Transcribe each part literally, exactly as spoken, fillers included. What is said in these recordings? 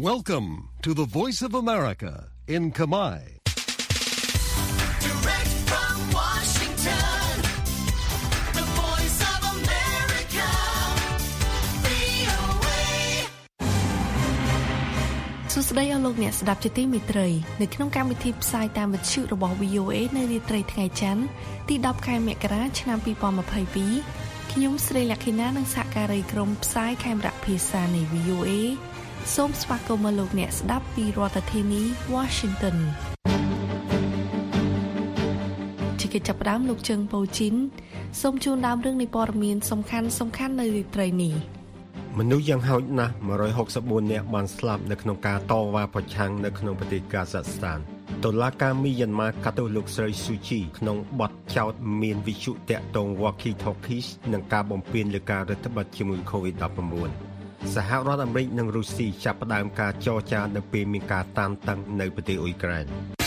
Welcome to the Voice of America in Khmer. Direct from Washington, the Voice of America, វី អូ เอសួស្តីអស់លោកអ្នកស្ដាប់ជាទីមេត្រីនៅក្នុងកម្មវិធីផ្សាយតាមវិទ្យុរបស់ វី អូ เอ នៅរាត្រីថ្ងៃច័ន្ទទីដប់ខែមករាឆ្នាំពីរពាន់ម្ភៃពីរខ្ញុំស្រីលក្ខិណានិងសហការីក្រុមផ្សាយខេមរៈភាសានៃ វី អូ เอ សូមស្វាគមន៍លោកអ្នកស្ដាប់ពីរដ្ឋធានី Washington ជាកិច្ចចាប់ផ្ដើមលោកជើងប៉ូជីនសូមជូនដើមរឿងនៃព័ត៌មានសំខាន់សំខាន់នៅរាត្រីនេះមនុស្សយ៉ាងហោចណាស់one hundred sixty-fourនាក់បានស្លាប់នៅក្នុងការតវ៉ាប្រឆាំងនៅក្នុងប្រទេសកាហ្សាក់ស្ថានតុលាការមីយ៉ាន់ម៉ាកាត់ទោសលោកស្រីស៊ូជីក្នុងបទចោទមានវិទ្យុតាក់ទង Walkie Talkies និងការបំពានលើការរដ្ឋបတ်ជាមួយ COVID nineteen សហរដ្ឋអាមេរិកនិងរុស្ស៊ីចាប់ផ្ដើមការចរចានៅពេលមានការតានតឹងនៅប្រទេសអ៊ុយក្រែន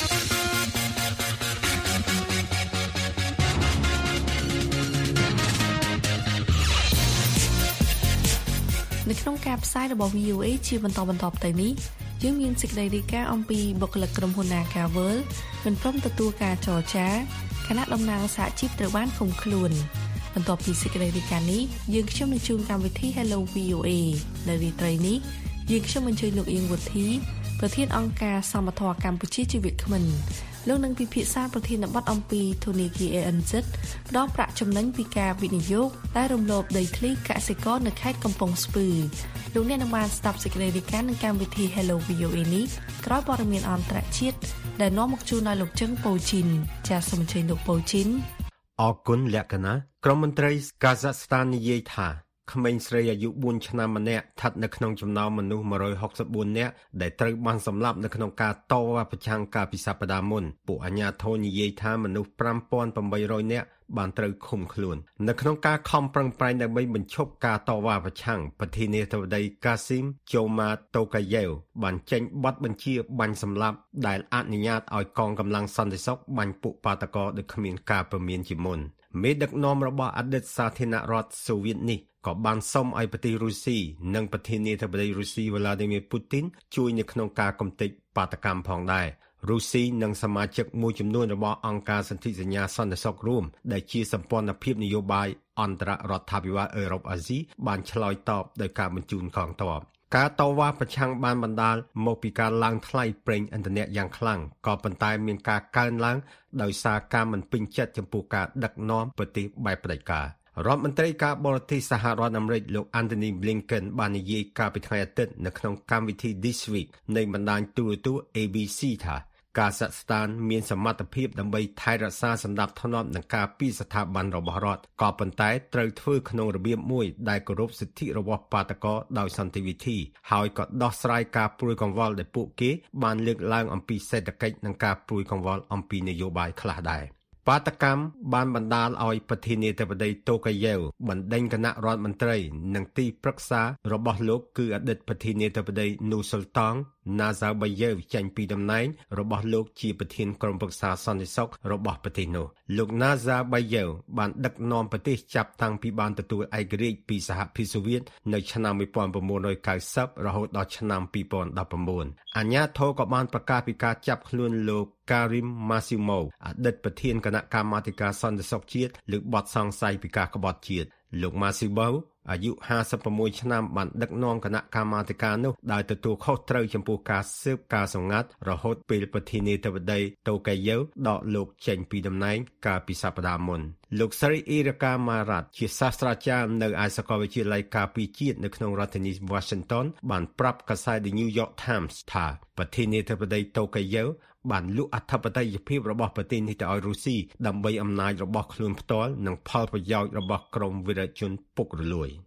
នៅក្នុងការផ្សាយរបស់ វី អូ เอ ជាបន្តបន្តទៅនេះយើងមានសេចក្តីរាយការណ៍អំពីបុគ្គលិកក្រុមហ៊ុន Nagavel មិនព្រមទទួលការចរចាគណៈតំណាងសហជីពត្រូវបានឃុំខ្លួនបន្ទាប់ពីសេចក្តីរាយការណ៍នេះយើងខ្ញុំនឹងជួនកម្មវិធី Hello វី អូ เอ នៅរាត្រីនេះយើងខ្ញុំអញ្ជើញលោកអៀងវុធីប្រធានអង្គការសមត្ថភាពកម្ពុជាជាវាគ្មិនលោកនឹងពិភាក្សាប្រធានបទអំពីធនាគារ เอ เอ็น ซี ផ្ដល់ប្រាក់ចំណេញពីការវិនិយោគដែលរំលោភដីធ្លីកសិករនៅខេត្តកំពង់ស្ពឺលោកអ្នកនឹងបានស្ដាប់សេចក្តីរាយការណ៍នៅកម្មវិធី Hello វី អូ เอ នេះក្រោយព័ត៌មានអន្តរជាតិដែលនាំមកជូនដល់លោកជឹងប៉ូជីនចាសសូមអញ្ជើញលោកប៉ូជីនអរគុណលក្ខណៈក្រុមមន្ត្រីកាហ្សាក់ស្ថាននិយាយថាក្មេងស្រីអាយុfourឆ្នាំម្នាក់ស្ថិតនៅក្នុងចំណោមមនុស្សone hundred sixty-fourនាក់ដែលត្រូវបានសម្លាប់នៅក្នុងការតវ៉ាប្រឆាំងកាលពីសប្តាហ៍មុនពួកអាជ្ញាធរនិយាយថាមនុស្សfive thousand eight hundredនាក់បានត្រូវឃុំខ្លួននៅក្នុងការខំប្រឹងប្រែងដើម្បីបញ្ឈប់ការតវ៉ាប្រឆាំងប្រធានាធិបតីកាស៊ីមជូម៉ាតូកាយ៉េវបានចេញបទបញ្ជាបាញ់សម្លាប់ដែលអនុញ្ញាតឲ្យកងកម្លាំងសន្តិសុខបាញ់ពួកបាតកោដោយគ្មានការព្រមានជាមុនមេដឹកនាំរបស់អតីតសាធារណរដ្ឋសូវៀតនេះក៏បានសុំឲ្យប្រទេសរុស្ស៊ីនិងប្រធានាធិបតីរុស្ស៊ី Vladimir Putin ជួយនៅក្នុងការកំទេចបាតកម្មផងដែររុស្ស៊ីនិងសមាជិកមួយចំនួនរបស់អង្គការសន្ធិសញ្ញាសន្តិសុខរួមដែលជាសម្ព័ន្ធភាពនយោបាយអន្តររដ្ឋាភិបាលអឺរ៉ុបអាស៊ីបានឆ្លើយតបដោយការបញ្ជូនកងទ័ពការតវ៉ាប្រឆាំងបានបណ្ដាលមកពីការឡើងថ្លៃប្រេងឥន្ធនៈយ៉ាងខ្លាំងក៏ប៉ុន្តែមានការកើនឡើងដោយសារការមិនពេញចិត្តចំពោះការដឹកនាំប្រទេសបែបផ្ដាច់ការរដ្ឋមន្ត្រីការបរទេសសហរដ្ឋអាមេរិកលោក Antony Blinken បាននិយាយកាលពីថ្ងៃអាទិត្យនៅក្នុងកម្មវិធី This Week នៃបណ្ដាញទូរទស្សន៍ A B C ថាកាហ្សាក់ស្ថានមានសមត្ថភាពដើម្បីថែរក្សាសណ្ដាប់ធ្នាប់និងការពារស្ថាប័នរបស់រដ្ឋក៏ប៉ុន្តែត្រូវធ្វើក្នុងរបៀបមួយដែលគោរពសិទ្ធិរបស់បាតកោដោយសន្តិវិធីហើយក៏ដោះស្រាយការព្រួយកង្វល់ដែលពួកគេបានលើកឡើងអំពីសេដ្ឋកិច្ចនិងការព្រួយកង្វល់អំពីនយោបាយខ្លះដែរបាតកម្មបានបណ្ដាលឲ្យប្រធានាធិបតីតូកាយ៉េវបណ្ដេញគណៈរដ្ឋមន្ត្រីនិងទីប្រឹក្សារបស់លោកគឺអតីតប្រធានាធិបតីនូស៊ុលតង់ណាហ្សាបាយ៉េវចេញពីតំណែងរបស់លោកជាប្រធានក្រុមប្រឹក្សាសន្តិសុខរបស់ប្រទេសនោះលោកណាហ្សាបាយ៉េវបានដឹកនាំប្រទេសចាប់តាំងពីបានទទួលឯករាជ្យពីសហភាពសូវៀតនៅឆ្នាំnineteen ninetyរហូតដល់ឆ្នាំtwenty nineteenអាជ្ញាធរក៏បានប្រកាសពីការចាប់ខ្លួនលោកKarim Massimo អតីតប្រធានគណៈកម្មាធិការសន្តិសុខជាតិលើបទសង្ស័យពីការក្បត់ជាតិលោក Massimo អាយុfifty-sixឆ្នាំបានដឹកនាំគណៈកម្មាធិការនោះដោយទទួលខុសត្រូវចំពោះការស៊ើបការសម្ងាត់រហូតពេលប្រធានាធិបតីតូកាយ៉េវដកលោកចេញពីតំណែងកាលពីសប្តាហ៍មុនលោកស្រី Erika Marat ជាសាស្ត្រាចារ្យនៅឯសាកលវិទ្យាល័យការពារជាតិនៅក្នុងរដ្ឋធានី Washington បានប្រាប់កាសែត The New York Times ថាប្រធានាធិបតីតូកាយ៉េវបានលក់អធិបតេយ្យភាពរបស់ប្រទេសនេះទៅឲ្យរុស្ស៊ីដើម្បីអំណាចរបស់ខ្លួនផ្ទាល់និងផលប្រយោជន៍របស់ក្រុមវីរជនពុករលួយ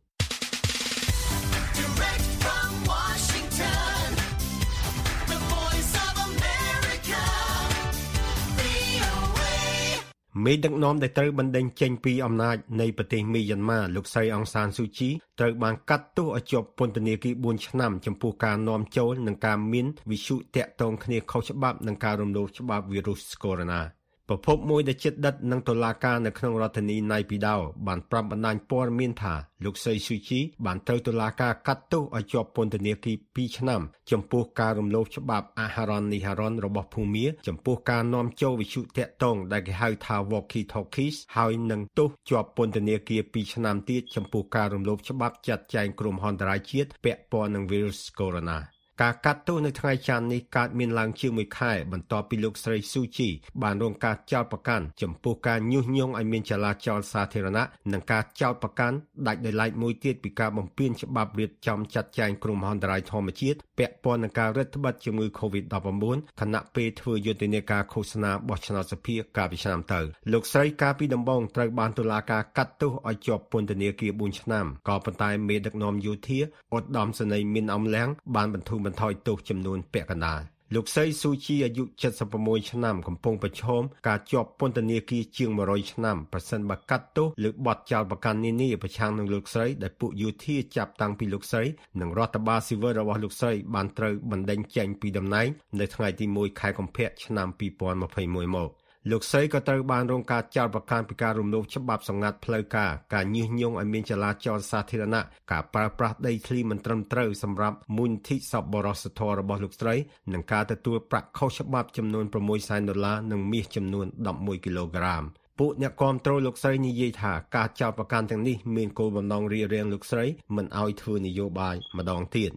មេដឹកនាំដែលត្រូវបណ្ដេញចេញពីអំណាចនៃប្រទេសមីយ៉ាន់ម៉ាលោកស្រីអង្សានស៊ូជីត្រូវបានកាត់ទោសឲ្យជាប់ពន្ធនាគារfourឆ្នាំចំពោះការនាំចូលនិងការមានវិសុទាក់ទងគ្នាខុសច្បាប់និងការរំលោភច្បាប់វីរុសកូវីដ -19 ប្រភពមួយដែលជិតដិតនឹងតុលាការនៅក្នុងរដ្ឋធានីណៃពីដោបានប្រាប់បណ្ដាញព័ត៌មានថាលោកស្រីស៊ូជីបានត្រូវតុលាការកាត់ទោសឲ្យជាប់ពន្ធនាគារពីរឆ្នាំចំពោះការរំលោភច្បាប់អាហារ៉ាន់នីហារ៉ាន់របស់ភូមាចំពោះការនាំចូលវិទ្យុតាក់ទងដែលគេហៅថា Walkie Talkies ហើយនឹងទោសជាប់ពន្ធនាគារពីរឆ្នាំទៀតចំពោះការរំលោភច្បាប់ចាត់ចែងគ្រោះមហន្តរាយជាតិពាក់ព័ន្ធនឹងវីរុសកូវីដ -ការកាត់ទោសនៅថ្ងៃច័ន្ទនេះកើតមានឡើងជាមួយខែបន្ទាប់ពីលោកស្រីស៊ូជីបានរងការចោទប្រកាន់ចំពោះការញុះញង់ឲ្យមានចលាចលសាធារណៈនិងការចោទប្រកាន់ដាច់ដោយឡែកមួយទៀតពីការបំពានច្បាប់រៀបចំចាត់ចែងគ្រោះមហន្តរាយធម្មជាតិពាក់ព័ន្ធនឹងការរឹតបន្តឹងជំងឺ កូវីដ -ដប់ប្រាំបួន ខណៈពេលធ្វើយុទ្ធនាការឃោសនាបោះឆ្នោតសភាកាលពីឆ្នាំទៅលោកស្រីកាលពីដំបូងត្រូវបានតុលាការកាត់ទោសឲ្យជាប់ពន្ធនាគារបួនឆ្នាំក៏ប៉ុន្តែមេដឹកនាំយោធាឧត្តមសេនីយ៍មីនអំលៀងបានបន្ធូរបន្ថយទោសចំនួនពាក់កណ្ដាលលោកស្រីស៊ូជីអាយុเจ็ดสิบหกឆ្នាំកំពុងប្រឈមការជាប់ពន្ធនាគារជាងone hundredឆ្នាំប្រសិនបើកាត់ទោសឬបទចោទប្រកាន់នានាប្រឆាំងនឹងលោកស្រីដែលពួកយោធាចាប់តាំងពីលោកស្រីនិងរដ្ឋបាលស៊ីវិលរបស់លោកស្រីបានត្រូវបណ្តេញចេញពីតំណែងនៅថ្ងៃទីoneខែកុម្ភៈឆ្នាំtwo thousand twenty-oneមកលោកស្រីក៏ត្រូវបានរងការចោទប្រកាន់ពីការរំលោភច្បាប់សម្ងាត់ផ្លូវការការញុះញង់ឲ្យមានចលាចលសាធារណៈការប្រើប្រាស់ដីធ្លីមិនត្រឹមត្រូវសម្រាប់មូលនិធិសប្បុរសធម៌របស់លោកស្រីនិងការទទួលប្រាក់ខុសច្បាប់ចំនួនsixសែនដុល្លារនិងមាសចំនួនelevenគីឡូក្រាមពួកអ្នកគាំទ្រលោកស្រីនិយាយថាការចោទប្រកាន់ទាំងនេះមានគោលបំណងរារាំងលោកស្រីមិនឲ្យធ្វើនយោបាយម្ដងទៀត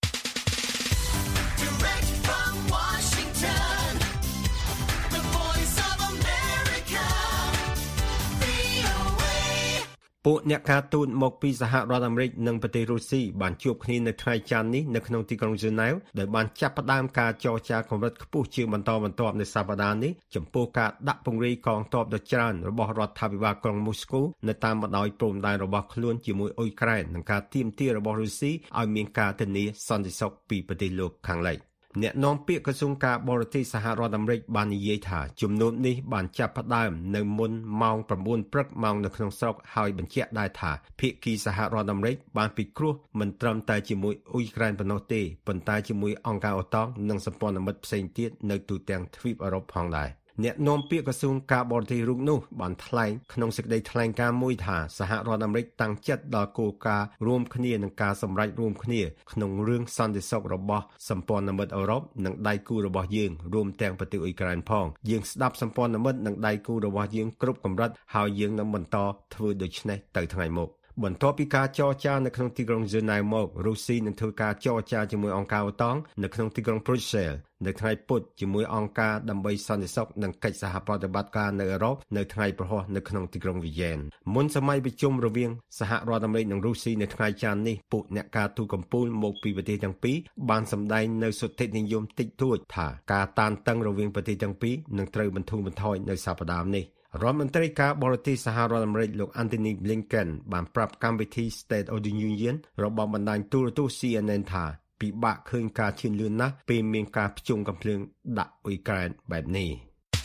ពួកអ្នកការទូតមកពីសហរដ្ឋអាមេរិកនិងប្រទេសរុស្ស៊ីបានជួបគ្នានៅថ្ងៃច័ន្ទនេះនៅក្នុងទីក្រុងហ្សឺណែវដោយបានចាប់ផ្ដើមការចរចាកម្រិតខ្ពស់ជាបន្តបន្ទាប់នៅសប្តាហ៍នេះចំពោះការដាក់ពង្រាយកងទ័ពដ៏ច្រើនរបស់រដ្ឋាភិបាលក្រុងមូស្គូនៅតាមបណ្ដោយព្រំដែនរបស់ខ្លួនជាមួយអ៊ុយក្រែននិងការទាមទាររបស់រុស្ស៊ីឲ្យមានការធានាសន្តិសុខពីប្រទេសលោកខាងលិចអ្នកនាំពាក្យក្រសួងការបរទេសសហរដ្ឋអាមេរិកបាននិយាយថាជំនុំនេះបានចាប់ផ្ដើមនៅមុនម៉ោងnineព្រឹកម៉ោងនៅក្នុងស្រុកហើយបញ្ជាក់ដែរថាភាគីសហរដ្ឋអាមេរិកបានពិគ្រោះមិនត្រឹមតែជាមួយអ៊ុយក្រែនប៉ុណ្ណោះទេប៉ុន្តែជាមួយអង្គការអូតង់និងសម្ព័ន្ធមិត្តផ្សេងទៀតនៅទូទាំងទ្វីបអឺរ៉ុបផងដែរអ្នកនាំពាក្យក្រសួងការបរទេសរូបនោះបានថ្លែងក្នុងសេចក្តីថ្លែងការណ៍មួយថាសហរដ្ឋអាមេរិកតាំងចិត្តដល់គោលការណ៍រួមគ្នានឹងការសម្រេចរួមគ្នាក្នុងរឿងសន្តិសុខរបស់សម្ព័ន្ធមិត្តអឺរ៉ុបនិងដៃគូរបស់យើងរួមទាំងប្រទេសអ៊ុយក្រែនផងយើងស្ដាប់សម្ព័ន្ធមិត្តនិងដៃគូរបស់យើងគ្រប់កម្រិតហើយយើងនឹងបន្តធ្វើដូច្នេះទៅថ្ងៃមុខបន្ទាប់ពីការចរចានៅក្នុងទីក្រុងហ្សឺណែវមករុស្ស៊ីនឹងធ្វើការចរចាជាមួយអង្គការអូតង់នៅក្នុងទីក្រុងប្រូសែលនៅថ្ងៃពុធជាមួយអង្គការដើម្បីសន្តិសុខនិងកិច្ចសហប្រតិបត្តិការនៅអឺរ៉ុបនៅថ្ងៃប្រហ័សនៅក្នុងទីក្រុងវីយ៉ែនមុនសម័យប្រជុំរវាងសហរដ្ឋអាមេរិកនិងរុស្ស៊ីនៅថ្ងៃច័ន្ទនេះពួកអ្នកការទូតកំពូលមកពីប្រទេសទាំងពីរបានសម្ដែងនៅសុទ្ធិនិយមតិចតួចថាការតានតឹងរវាងប្រទេសទាំងពីរនឹងត្រូវបន្ធូរបន្ថយនៅសប្តាហ៍នេះរដ្ឋមន្ត្រីការបរទេសសហរដ្ឋអាមេរិកលោក Antony Blinken បានប្រាប់កម្មវិធី State of the Union របស់បណ្ដាញទូរទស្សន៍ C N N ថាពិបាកឃើញការឈានលឿនណាស់ពេលមានការភ្ជុំកំភ្លើងដាក់អ៊ុយក្រែនបែបនេះ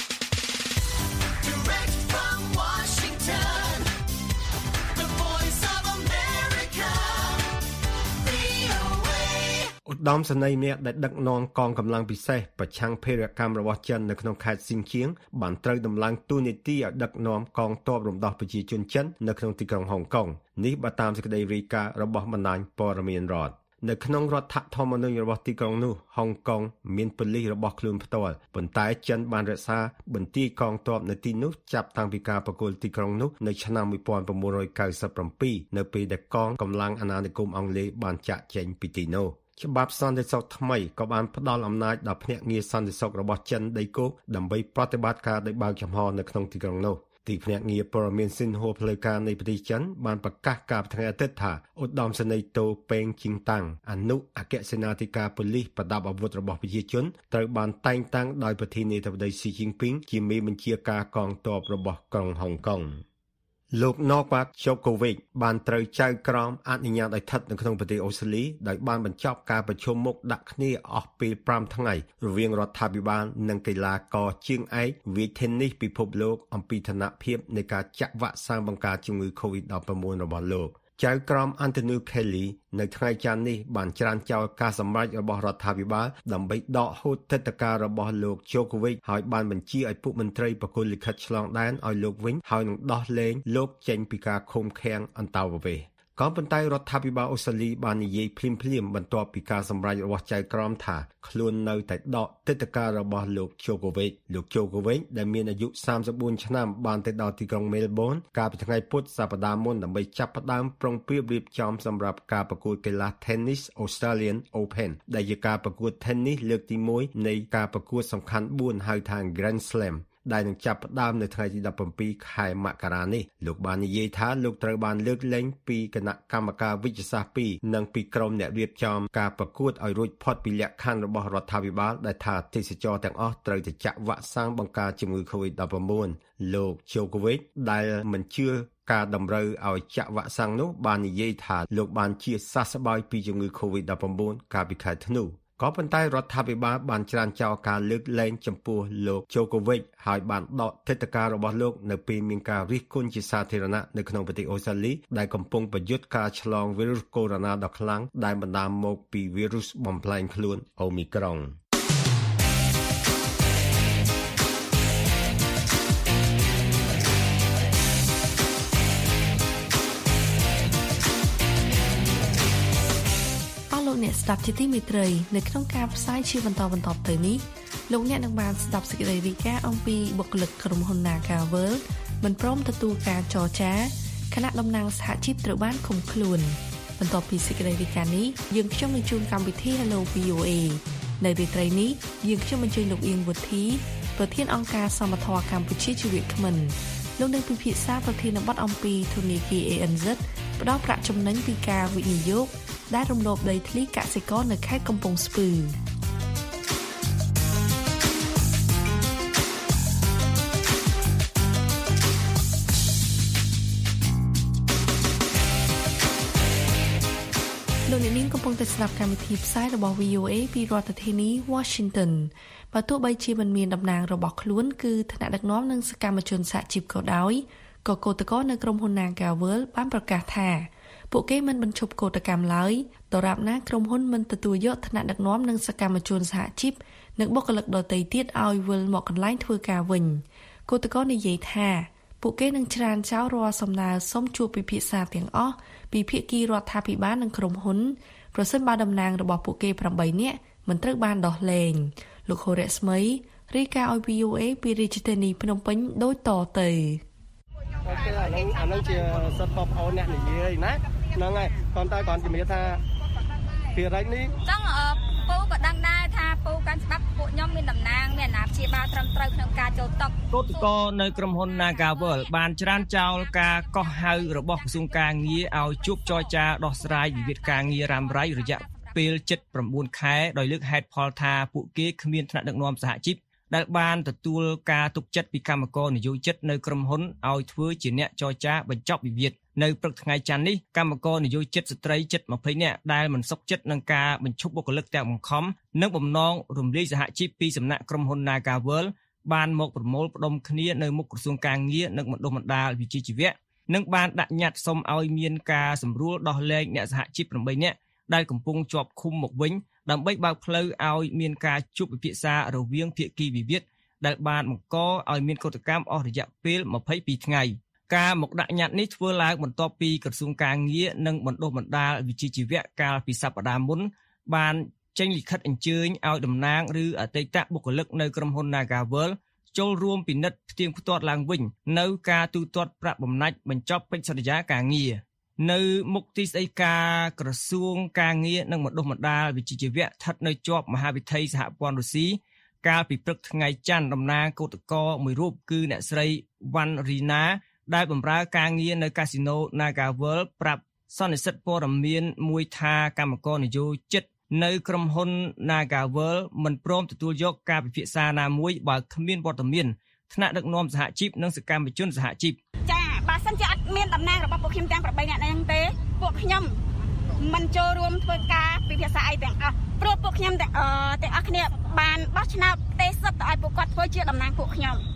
ឧត្តមសេនីយ៍ម្នាក់ដែលដឹកនាំកងកម្លាំងពិសេសប្រឆាំងភេរវកម្មរបស់ចិននៅក្នុងខេត្តស៊ីនជៀងបានត្រូវដំឡើងតួនាទីឲ្យដឹកនាំកងទ័ពរំដោះប្រជាជនចិននៅក្នុងទីក្រុងហុងកុងនេះបើតាមសេចក្តីរាយការណ៍របស់បណ្ដាញព័ត៌មានរដ្ឋនៅក្នុងរដ្ឋធម្មនុញ្ញរបស់ទីក្រុងនោះហុងកុងមានប៉ូលីសរបស់ខ្លួនផ្ទាល់ប៉ុន្តែចិនបានរក្សាបន្ទាយកងទ័ពនៅទីនោះចាប់តាំងពីការប្រគល់ទីក្រុងនោះនៅឆ្នាំnineteen ninety-sevenនៅពេលដែលកងកម្លាំងអាណានិគមអង់គ្លេសបានចាកចេញពីទីនោះច្បាប់សន្តិសុខថ្មីក៏បានផ្ដល់អំណាចដល់ភ្នាក់ងារសន្តិសុខរបស់ចិនដីគោកដើម្បីប្រតិបត្តិការដោយបើកចំហនៅក្នុងទីក្រុងនោះទីភ្នាក់ងារព័ត៌មានស៊ីនហួរផ្លូវការនៃប្រទេសចិនបានប្រកាសកាលពីថ្ងៃអាទិត្យថាឧត្តមសេនីយ៍តូពេងជីងតាំងអនុអគ្គសេនាធិការប៉ូលីសប្រដាប់អាវុធរបស់ប្រជាជនត្រូវបានតែងតាំងដោយប្រធានាធិបតីស៊ីជីងពីងជាមេបញ្ជាការកងទ័ពរបស់ក្រុងហុងកុងលោក Novak Djokovic បានត្រូវចៅក្រមអនុញ្ញាតឲ្យស្ថិតនៅក្នុងប្រទេសអូស្ត្រាលីដោយបានបញ្ចប់ការប្រជុំមុខដាក់គ្នាអស់ពេលfiveថ្ងៃរវាងរដ្ឋាភិបាលនិងកីឡាករជើងឯកវាយ Tennis ពិភពលោកអំពីឋានភាពនៃការចាក់វ៉ាក់សាំងបង្ការជំងឺ កូវីដ -nineteen របស់លោកចៅក្រម Anthony Kelly នៅថ្ងៃច័ន្ទនេះបានច្រានចោលការសម្រេចរបស់រដ្ឋាភិបាលដើម្បីដកហូតទិដ្ឋាការរបស់លោក Djokovic ហើយបានបញ្ជាឲ្យពួកមន្ត្រីបកគលលិខិតឆ្លងដែនឲ្យលោកវិញហើយនឹងដោះលែងលោកចេញពីការឃុំឃាំងអន្តោប្រវេសន៍ក៏ប៉ុន្តែរដ្ឋាភិបាលអូស្ត្រាលីបាននិយាយភ្លាមភ្លាមបន្ទាប់ពីការសម្រេចរបស់ចៅក្រមថាខ្លួននៅតែដកទិដ្ឋាការរបស់លោក Djokovic លោក Djokovic ដែលមានអាយុសាមសិបបួនឆ្នាំបានទៅដល់ទីក្រុង Melbourne កាលពីថ្ងៃពុធសប្តាហ៍មុនដើម្បីចាប់ផ្ដើមប្រុងប្រៀបរៀបចំសម្រាប់ការប្រកួតកីឡា Tennis Australian Open ដែលជាការប្រកួត Tennis លើកទីមួយនៃការប្រកួតសំខាន់បួនហៅថា Grand Slamដែលនឹងចាប់ផ្ដើមនៅថ្ងៃទីដប់ប្រាំពីរខែមករានេះលោកបាននិយាយថាលោកត្រូវបានលើកលែងពីគណៈកម្មការវិទ្យាសាស្ត្រពីរនិងពីក្រុមអ្នករៀបចំការប្រកួតឲ្យរួចផុតពីលក្ខខណ្ឌរបស់រដ្ឋាភិបាលដែលថាទេសចរទាំងអស់ត្រូវតែចាក់វ៉ាក់សាំងបង្ការជំងឺ កូវីដ ដប់ប្រាំបួន លោក Djokovic ដែលមិនជឿការតម្រូវឲ្យចាក់វ៉ាក់សាំងនោះបាននិយាយថាលោកបានជាសះស្បើយពីជំងឺ កូវីដ ដប់ប្រាំបួន កាលពីខែធ្នូក៏ប៉ុន្តែរដ្ឋាភិបាលបានច្រានចោលការលើកលែងចំពោះលោក Djokovic ហើយបានដកទិដ្ឋាការរបស់លោកនៅពេលមានការរិះគន់ជាសាធារណៈនៅក្នុងប្រទេសអូស្ត្រាលីដែលកំពុងប្រយុទ្ធការឆ្លងវីរុសកូវីដ ដ៏ខ្លាំងដែលបណ្ដាលមកពីវីរុសបំផ្លែងខ្លួន Omicron អ្នកស្ដាប់ជាទីមេត្រីនៅក្នុងការផ្សាយជាបន្តបន្តទៅនេះលោកអ្នកនឹងបានស្ដាប់សេចក្តីរាយការណ៍អំពីបុគ្គលិកក្រុមហ៊ុន Nagavel មិនព្រមទទួលការចរចាគណៈតំណាងសហជីពត្រូវបានឃុំខ្លួនបន្ទាប់ពីសេចក្តីរាយការណ៍នេះយើងខ្ញុំនឹងជួនកម្មវិធី Hello វី អូ เอ នៅរាត្រីនេះយើងខ្ញុំអញ្ជើញលោកអៀងវុធីប្រធានអង្គការសមត្ថភាពកម្ពុជាជាវាគ្មិនលោកនឹងពិភាក្សាប្រធានបទអំពីធនាគារ เอ เอ็น ซี ផ្ដល់ប្រាក់ចំណេញពីការវិនិយោគដែលរំលោភដីធ្លីកសិករនៅខេត្តកំពង់ស្ពឺលោកអ្នកនាងកំពុងតែស្ដាប់កម្មវិធីផ្សាយរបស់ វី អូ เอ ពីរដ្ឋធានី Washington បើទោះបីជាមិនមានតំណាងរបស់ខ្លួនគឺថ្នាក់ដឹកនាំនិងសកម្មជនសហជីពក៏ដោយក៏កោតក្រនៅក្រុមហ៊ុន Nagavel បានប្រកាសថាពួកគេមិនបញ្ឈប់កោតកម្មឡើយដរាបណាក្រុមហ៊ុនមិនទទួលយកថ្នាក់ដឹកនាំនិងសកម្មជនសហជីពនិងបុគ្គលិកដទៃទៀតឲ្យវិលមកកន្លែងធ្វើការវិញកោតក្រនិយាយថាពួកគេនឹងច្រានចោលរាល់សំណើសុំជួបពិភាក្សាទាំងអស់ពីភាគីរដ្ឋាភិបាលនិងក្រុមហ៊ុនប្រសិនបើតំណាងរបស់ពួកគេប្រាំបីនាក់មិនត្រូវបានដោះលែងលោកហូរ៉ាស្មីរាយការណ៍ឲ្យ វី អូ เอ ពីរាជធានីភ្នំពេញដូចតទៅអូខេអានឹងអានឹងជាសិទ្ធិបងប្អូនអ្នកនិយាយណាហ្នឹងហើយគាត់តែគាត់ជំរាបថាភារកិច្ចនេះចឹងពូក៏ដឹងដែរថាពូកាន់ច្បាប់ពួកខ្ញុំមានតំណាងមានអាណាព្យាបាលត្រឹមត្រូវក្នុងការចូលតុកកោតក្រនៅក្រុមហ៊ុន Nagavel បានច្រានចោលការកោះហៅរបស់ក្រសួងការងារឲ្យជួបចរចាដោះស្រាយវិវាទការងាររ៉ាំរ៉ៃរយៈពេលជិតប្រាំបួនខែដោយលើកហេតុផលថាពួកគេគ្មានថ្នាក់ដឹកនាំសហជីពដែលបានទទួលការទុកចិត្តពីគណៈកម្មការនយោជិតនៅក្រុមហ៊ុនឲ្យធ្វើជាអ្នកចរចាបញ្ចប់វិវាទនៅព្រឹកថ្ងៃច័ន្ទនេះគណៈកម្មការនយោជិតស្ត្រីជិតยี่สิบនាក់ដែលមិនសុខចិត្តនឹងការបញ្ឈប់បុគ្គលិកទាំងបង្ខំនិងបំណងរំលាយសហជីពពីសំណាក់ក្រុមហ៊ុន Nagavel បានមកប្រមូលផ្ដុំគ្នានៅមុខក្រសួងការងារនិងបណ្ដុះបណ្ដាលវិជ្ជាជីវៈនិងបានដាក់ញត្តិសុំឲ្យមានការសម្រួលដោះលែងអ្នកសហជីពប្រាំបីនាក់ដែលកំពុងជាប់ឃុំមកវិញដើម្បីបើកផ្លូវឲ្យមានការជួបពិភាក្សារវាងភាគីវិវាទដែលបានបង្កឲ្យមានកោតកម្មអស់រយៈពេលยี่สิบสองថ្ងៃការមកដាក់ញត្តិនេះធ្វើឡើងបន្ទាប់ពីក្រសួងការងារនិងបណ្ដុះបណ្ដាលវិជ្ជាជីវៈកាលពីសប្តាហ៍មុនបានចេញលិខិតអញ្ជើញឲ្យតំណាងឬអតីតបុគ្គលិកនៅក្រុមហ៊ុន Nagavel ចូលរួមពិនិត្យផ្ទៀងផ្ទាត់ឡើងវិញនៅការទូទាត់ប្រាក់បំណាច់បញ្ចប់កិច្ចសន្យាការងារនៅមុខទីស្តីការក្រសួងការងារនិងបណ្ដុះបណ្ដាលវិជ្ជាជីវៈស្ថិតនៅជាប់មហាវិថីសហព័ន្ធរុស្ស៊ីកាលពីព្រឹកថ្ងៃច័ន្ទតំណាងកោតក្រមួយរូបគឺអ្នកស្រីវ៉ាន់រីណាដែលបម្រើការងារនៅកាស៊ីណូ Nagavel ប្រាប់សន្និសីទព័ត៌មានមួយថាគណៈកម្មការនយោជិតនៅក្រុមហ៊ុន Nagavel មិនព្រមទទួលយកការពិភាក្សាណាមួយបើគ្មានវត្តមានថ្នាក់ដឹកនាំសហជីពនិងសកម្មជនសហជីពចាបើសិនជាអត់មានតំណាងរបស់ពួកខ្ញុំទាំងប្រាំបីនាក់ហ្នឹងទេពួកខ្ញុំមិនចូលរួមធ្វើការពិភាក្សាអីទាំងអស់ព្រោះពួកខ្ញុំទាំងទាំងអស់គ្នាបានបោះឆ្នោតទេសិទ្ធទៅឲ្យពួកគាត់ធ្វើជាតំណាងពួកខ្ញុំ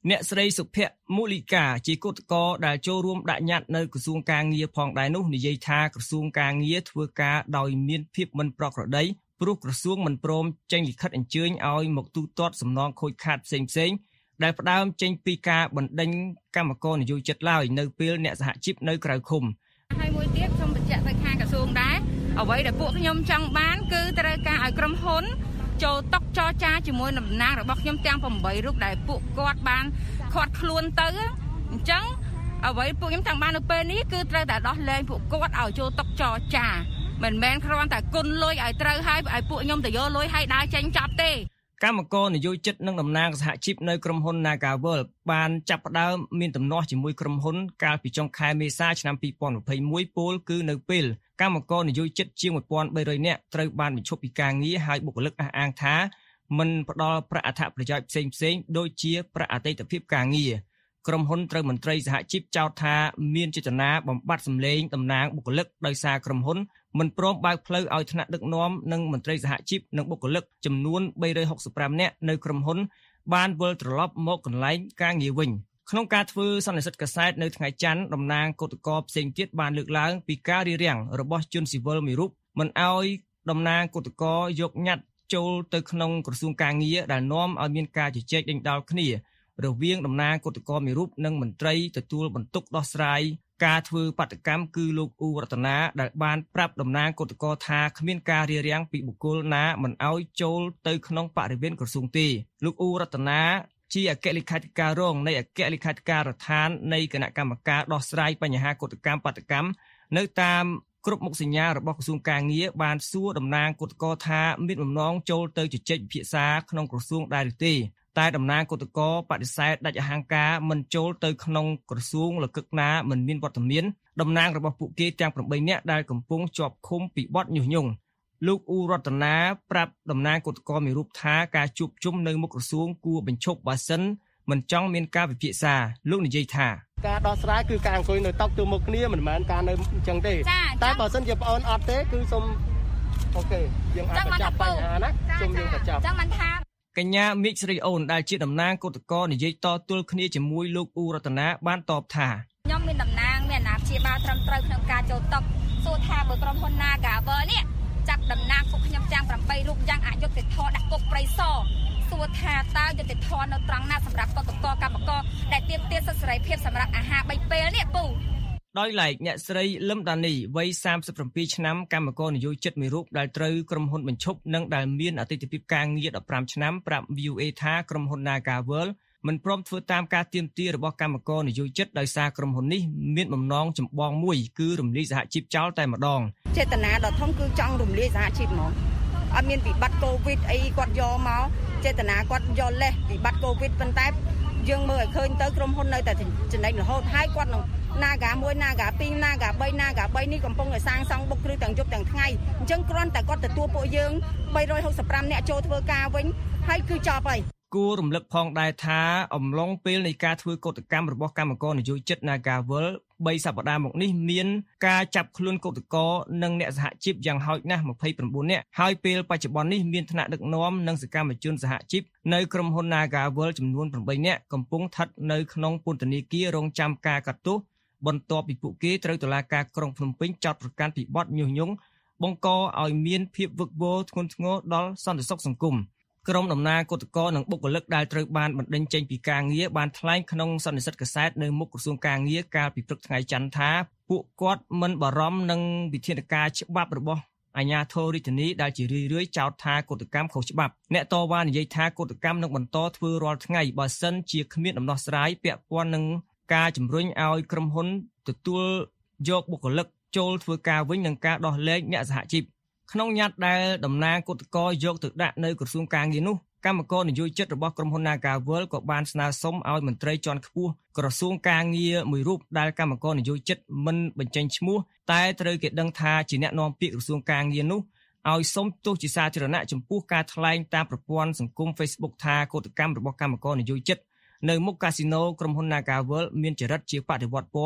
អ្នកស្រីសុភ័ក្រមូលីកាជាគឧតកោដែលចូលរួមដាក់ញត្តិនៅក្រសួងការងារផងដែរនោះនិយាយថាក្រសួងការងារធ្វើការដោយមានភាពមិនប្រក្រតីព្រោះក្រសួងមិនព្រមចេញលិខិតអញ្ជើញឲ្យមកទូទាត់សំណងខូចខាតផ្សេងផ្សេងដែលផ្ដើមចេញពីការបណ្ដេញកម្មករនយោជិតឡើយនៅពេលអ្នកសហជីពនៅក្រៅឃុំហើយមួយទៀតសូមបញ្ជាក់ទៅខាងក្រសួងដែរអ្វីដែលពួកខ្ញុំចង់បានគឺត្រូវការឲ្យក្រុមហ៊ុនចូលតុចរចាជាមួយតំណាងរបស់ខ្ញុំទាំងប្រាំបីរូបដែលពួកគាត់បានខាត់ខ្លួនទៅអញ្ចឹងអ្វីពួកខ្ញុំចង់បាននៅពេលនេះគឺត្រូវតែដោះលែងពួកគាត់ឲ្យចូលតុចរចាមិនមែនគ្រាន់តែគុណលុយឲ្យត្រូវឲ្យឲ្យពួកខ្ញុំទៅយកលុយឲ្យដើរចេញចាប់ទេកម្មករនយោជិតនិងតំណាងសហជីពនៅក្រុមហ៊ុន Nagavel បានចាប់ផ្ដើមមានទំនាស់ជាមួយក្រុមហ៊ុនកាលពីចុងខែមេសាឆ្នាំពីរពាន់ยี่สิบเอ็ดពលគឺនៅពេលកម្មករនយោជិតជាងmột nghìn ba trămនាក់ត្រូវបានបញ្ឈប់ពីការងារហើយបុគ្គលិកអះអាងថាមិនផ្ដល់ប្រាក់អត្ថប្រយោជន៍ផ្សេងផ្សេងដូចជាប្រាក់អតីតភាពការងារក្រុមហ៊ុនត្រូវមន្ត្រីសហជីពចោទថាមានចេតនាបំបត្តិសម្លេងតំណាងបុគ្គលិកដោយសារក្រុមហ៊ុនមិនព្រមបើកផ្លូវឲ្យថ្នាក់ដឹកនាំនិងមន្ត្រីសហជីពនិងបុគ្គលិកចំនួនបីរយហុកសិបប្រាំនាក់នៅក្រុមហ៊ុនបានវិលត្រឡប់មកកន្លែងការងារវិញក្នុងការធ្វើសន្និសីទកាសែតនៅថ្ងៃច័ន្ទតំណាងគឧតកោផ្សេងទៀតបានលើកឡើងពីការរារាំងរបស់ជនស៊ីវិលមួយរូបមិនឲ្យតំណាងគឧតកោយកញត្តិចូលទៅក្នុងក្រសួងការងារដែលនាំឲ្យមានការជជែកដេញដោលគ្នារវាងតំណាងគឧតកោមួយរូបនិងមន្ត្រីទទួលបន្ទុកដោះស្រាយការធ្វើបាតកម្មគឺលោកអ៊ូរតនាដែលបានប្រាប់តំណាងគឧតកោថាគ្មានការរារាំងពីបុគ្គលណាមិនឲ្យចូលទៅក្នុងបរិវេណក្រសួងទេលោកអ៊ូរតនាជាអគ្គលេខាធិការរងនៃអគ្គលេខាធិការដ្ឋាននៃគណៈកម្មការដោះស្រាយបញ្ហាកុតកម្មបាតកម្មនៅតាមគ្រប់មុខសញ្ញារបស់ក្រសួងការងារបានសួរតំណាងគឧតកោថាមានបំណងចូលទៅជជែកពិភាក្សាក្នុងក្រសួងដែរឬទេតែតំណាងគឧតកោបដិសេធដាច់អហង្ការមិនចូលទៅក្នុងក្រសួងលកឹកណាមិនមានវត្តមានតំណាងរបស់ពួកគេទាំងប្រាំបីនាក់ដែលកំពុងជាប់ឃុំពីបទញុះញង់លោកអ៊ូរតនាប្រាប់តំណាងគឧតកោមួយរូបថាការជួបជុំនៅមុខក្រសួងគួរបញ្ឈប់បើសិនមិនចង់មានការពិភាក្សាលោកនិយាយថាការដោះស្រាយគឺការអង្គុយនៅតុទល់មុខគ្នាមិនមែនការនៅអញ្ចឹងទេតែបើសិនជាបងអូនអត់ទេគឺសូមអូខេយើងអាចបញ្ចប់បញ្ហាណាសូមយើងបញ្ចប់ចឹងមិនថាកញ្ញាមេឃស្រីអូនដែលជាតំណាងគឧតកោនិយាយតទល់គ្នាជាមួយលោកអ៊ូរតនាបានតបថាខ្ញុំមានតំណាងមានអាណាព្យាបាលត្រឹមត្រូវក្នុងការចូលតុសួរថាបើក្រុមហ៊ុន Nagavel នេះចាប់តំណាងពួកខ្ញុំទាំងប្រាំបីរូបយ៉ាងអយុត្តិធម៌ដាក់គុកព្រៃសរសួរថាតើយុត្តិធម៌នៅត្រង់ណាសម្រាប់គឧតកោកម្មករដែលទាមទារសិទ្ធិសេរីភាពសម្រាប់អាហារបីពេលនេះពូដោយឡែកអ្នកស្រីលឹមដានីវ័យសាមសិបប្រាំពីរឆ្នាំកម្មករនយោជិតមួយរូបដែលត្រូវក្រុមហ៊ុនបញ្ឈប់និងដែលមានអតីតភាពការងារដប់ប្រាំឆ្នាំប្រាប់ វី អូ เอ ថាក្រុមហ៊ុន Nagavel មិនព្រមធ្វើតាមការទាមទាររបស់កម្មករនយោជិតដោយសារក្រុមហ៊ុននេះមានបំណងចម្បងមួយគឺរំលាយសហជីពចោលតែម្ដងចេតនាដ៏ធំគឺចង់រំលាយសហជីពហ្មងអត់មានវិបត្តិកូវីដអីគាត់យកមកចេតនាគាត់យកលេសវិបត្តិកូវីដប៉ុន្តែយើងមើលឲ្យឃើញទៅក្រុមហ៊ុននៅតែចំណេញរហូតហើយគាត់នឹង Naga មួយ Naga ពីរ Naga បី Naga បីនេះកំពុងតែសាងសង់បុកគ្រឹះទាំងយប់ទាំងថ្ងៃអញ្ចឹងគ្រាន់តែគាត់ទទួលពួកយើងបីរយហុកសិបប្រាំនាក់ចូលធ្វើការវិញហើយគឺចប់ហើយគួររំលឹកផងដែរថាអំឡុងពេលនៃការធ្វើកុតកម្មរបស់កម្មករនយោជិត Nagavel បីសប្តាហ៍មកនេះមានការចាប់ខ្លួនកុតកោនិងអ្នកសហជីពយ៉ាងហោចណាស់ម្ភៃប្រាំបួននាក់ហើយពេលបច្ចុប្បន្ននេះមានថ្នាក់ដឹកនាំនិងសកម្មជនសហជីពនៅក្រុមហ៊ុន Nagavel ចំនួនប្រាំបីនាក់កំពុងស្ថិតនៅក្នុងពន្ធនាគាររងចាំការកាត់ទោសបន្ទាប់ពីពួកគេត្រូវតុលាការក្រុងភ្នំពេញចោទប្រកាន់ពីបទញុះញង់បង្កឲ្យមានភាពវឹកវរធ្ងន់ធ្ងរដល់សន្តិសុខសង្គមក្រុមតំណាងគឧតកោនិងបុគ្គលិកដែលត្រូវបានបណ្តេញចេញពីការងារបានថ្លែងក្នុងសន្និសីទកាសែតនៅមុខក្រសួងការងារកាលពីព្រឹកថ្ងៃច័ន្ទថាពួកគាត់មិនបារម្ភនឹងវិធានការច្បាប់របស់អាជ្ញាធររាជធានីដែលជារឿយៗចោទថាកុតកម្មខុសច្បាប់អ្នកតវ៉ានិយាយថាកុតកម្មនឹងបន្តធ្វើរាល់ថ្ងៃបើសិនជាគ្មានដំណោះស្រាយពាក់ព័ន្ធនឹងការជំរុញឲ្យក្រុមហ៊ុនទទួលយកបុគ្គលិកចូលធ្វើការវិញនឹងការដោះលែងអ្នកសហជីពក្នុងញត្តិដែលតំណាងគឧតកោយកទៅដាក់នៅក្រសួងការងារនោះកម្មករនយោជិតរបស់ក្រុមហ៊ុន Nagavel ក៏បានស្នើសុំឲ្យមន្ត្រីជាន់ខ្ពស់ក្រសួងការងារមួយរូបដែលកម្មករនយោជិតមិនបញ្ចេញឈ្មោះតែត្រូវគេដឹងថាជាអ្នកនាំពាក្យក្រសួងការងារនោះឲ្យសុំទោសជាសាធារណៈចំពោះការថ្លែងតាមប្រព័ន្ធសង្គម Facebook ថាកុតកម្មរបស់កម្មករនយោជិតនៅមុខកាស៊ីណូក្រុមហ៊ុន Nagavel មានចរិតជាបដិវត្តពណ៌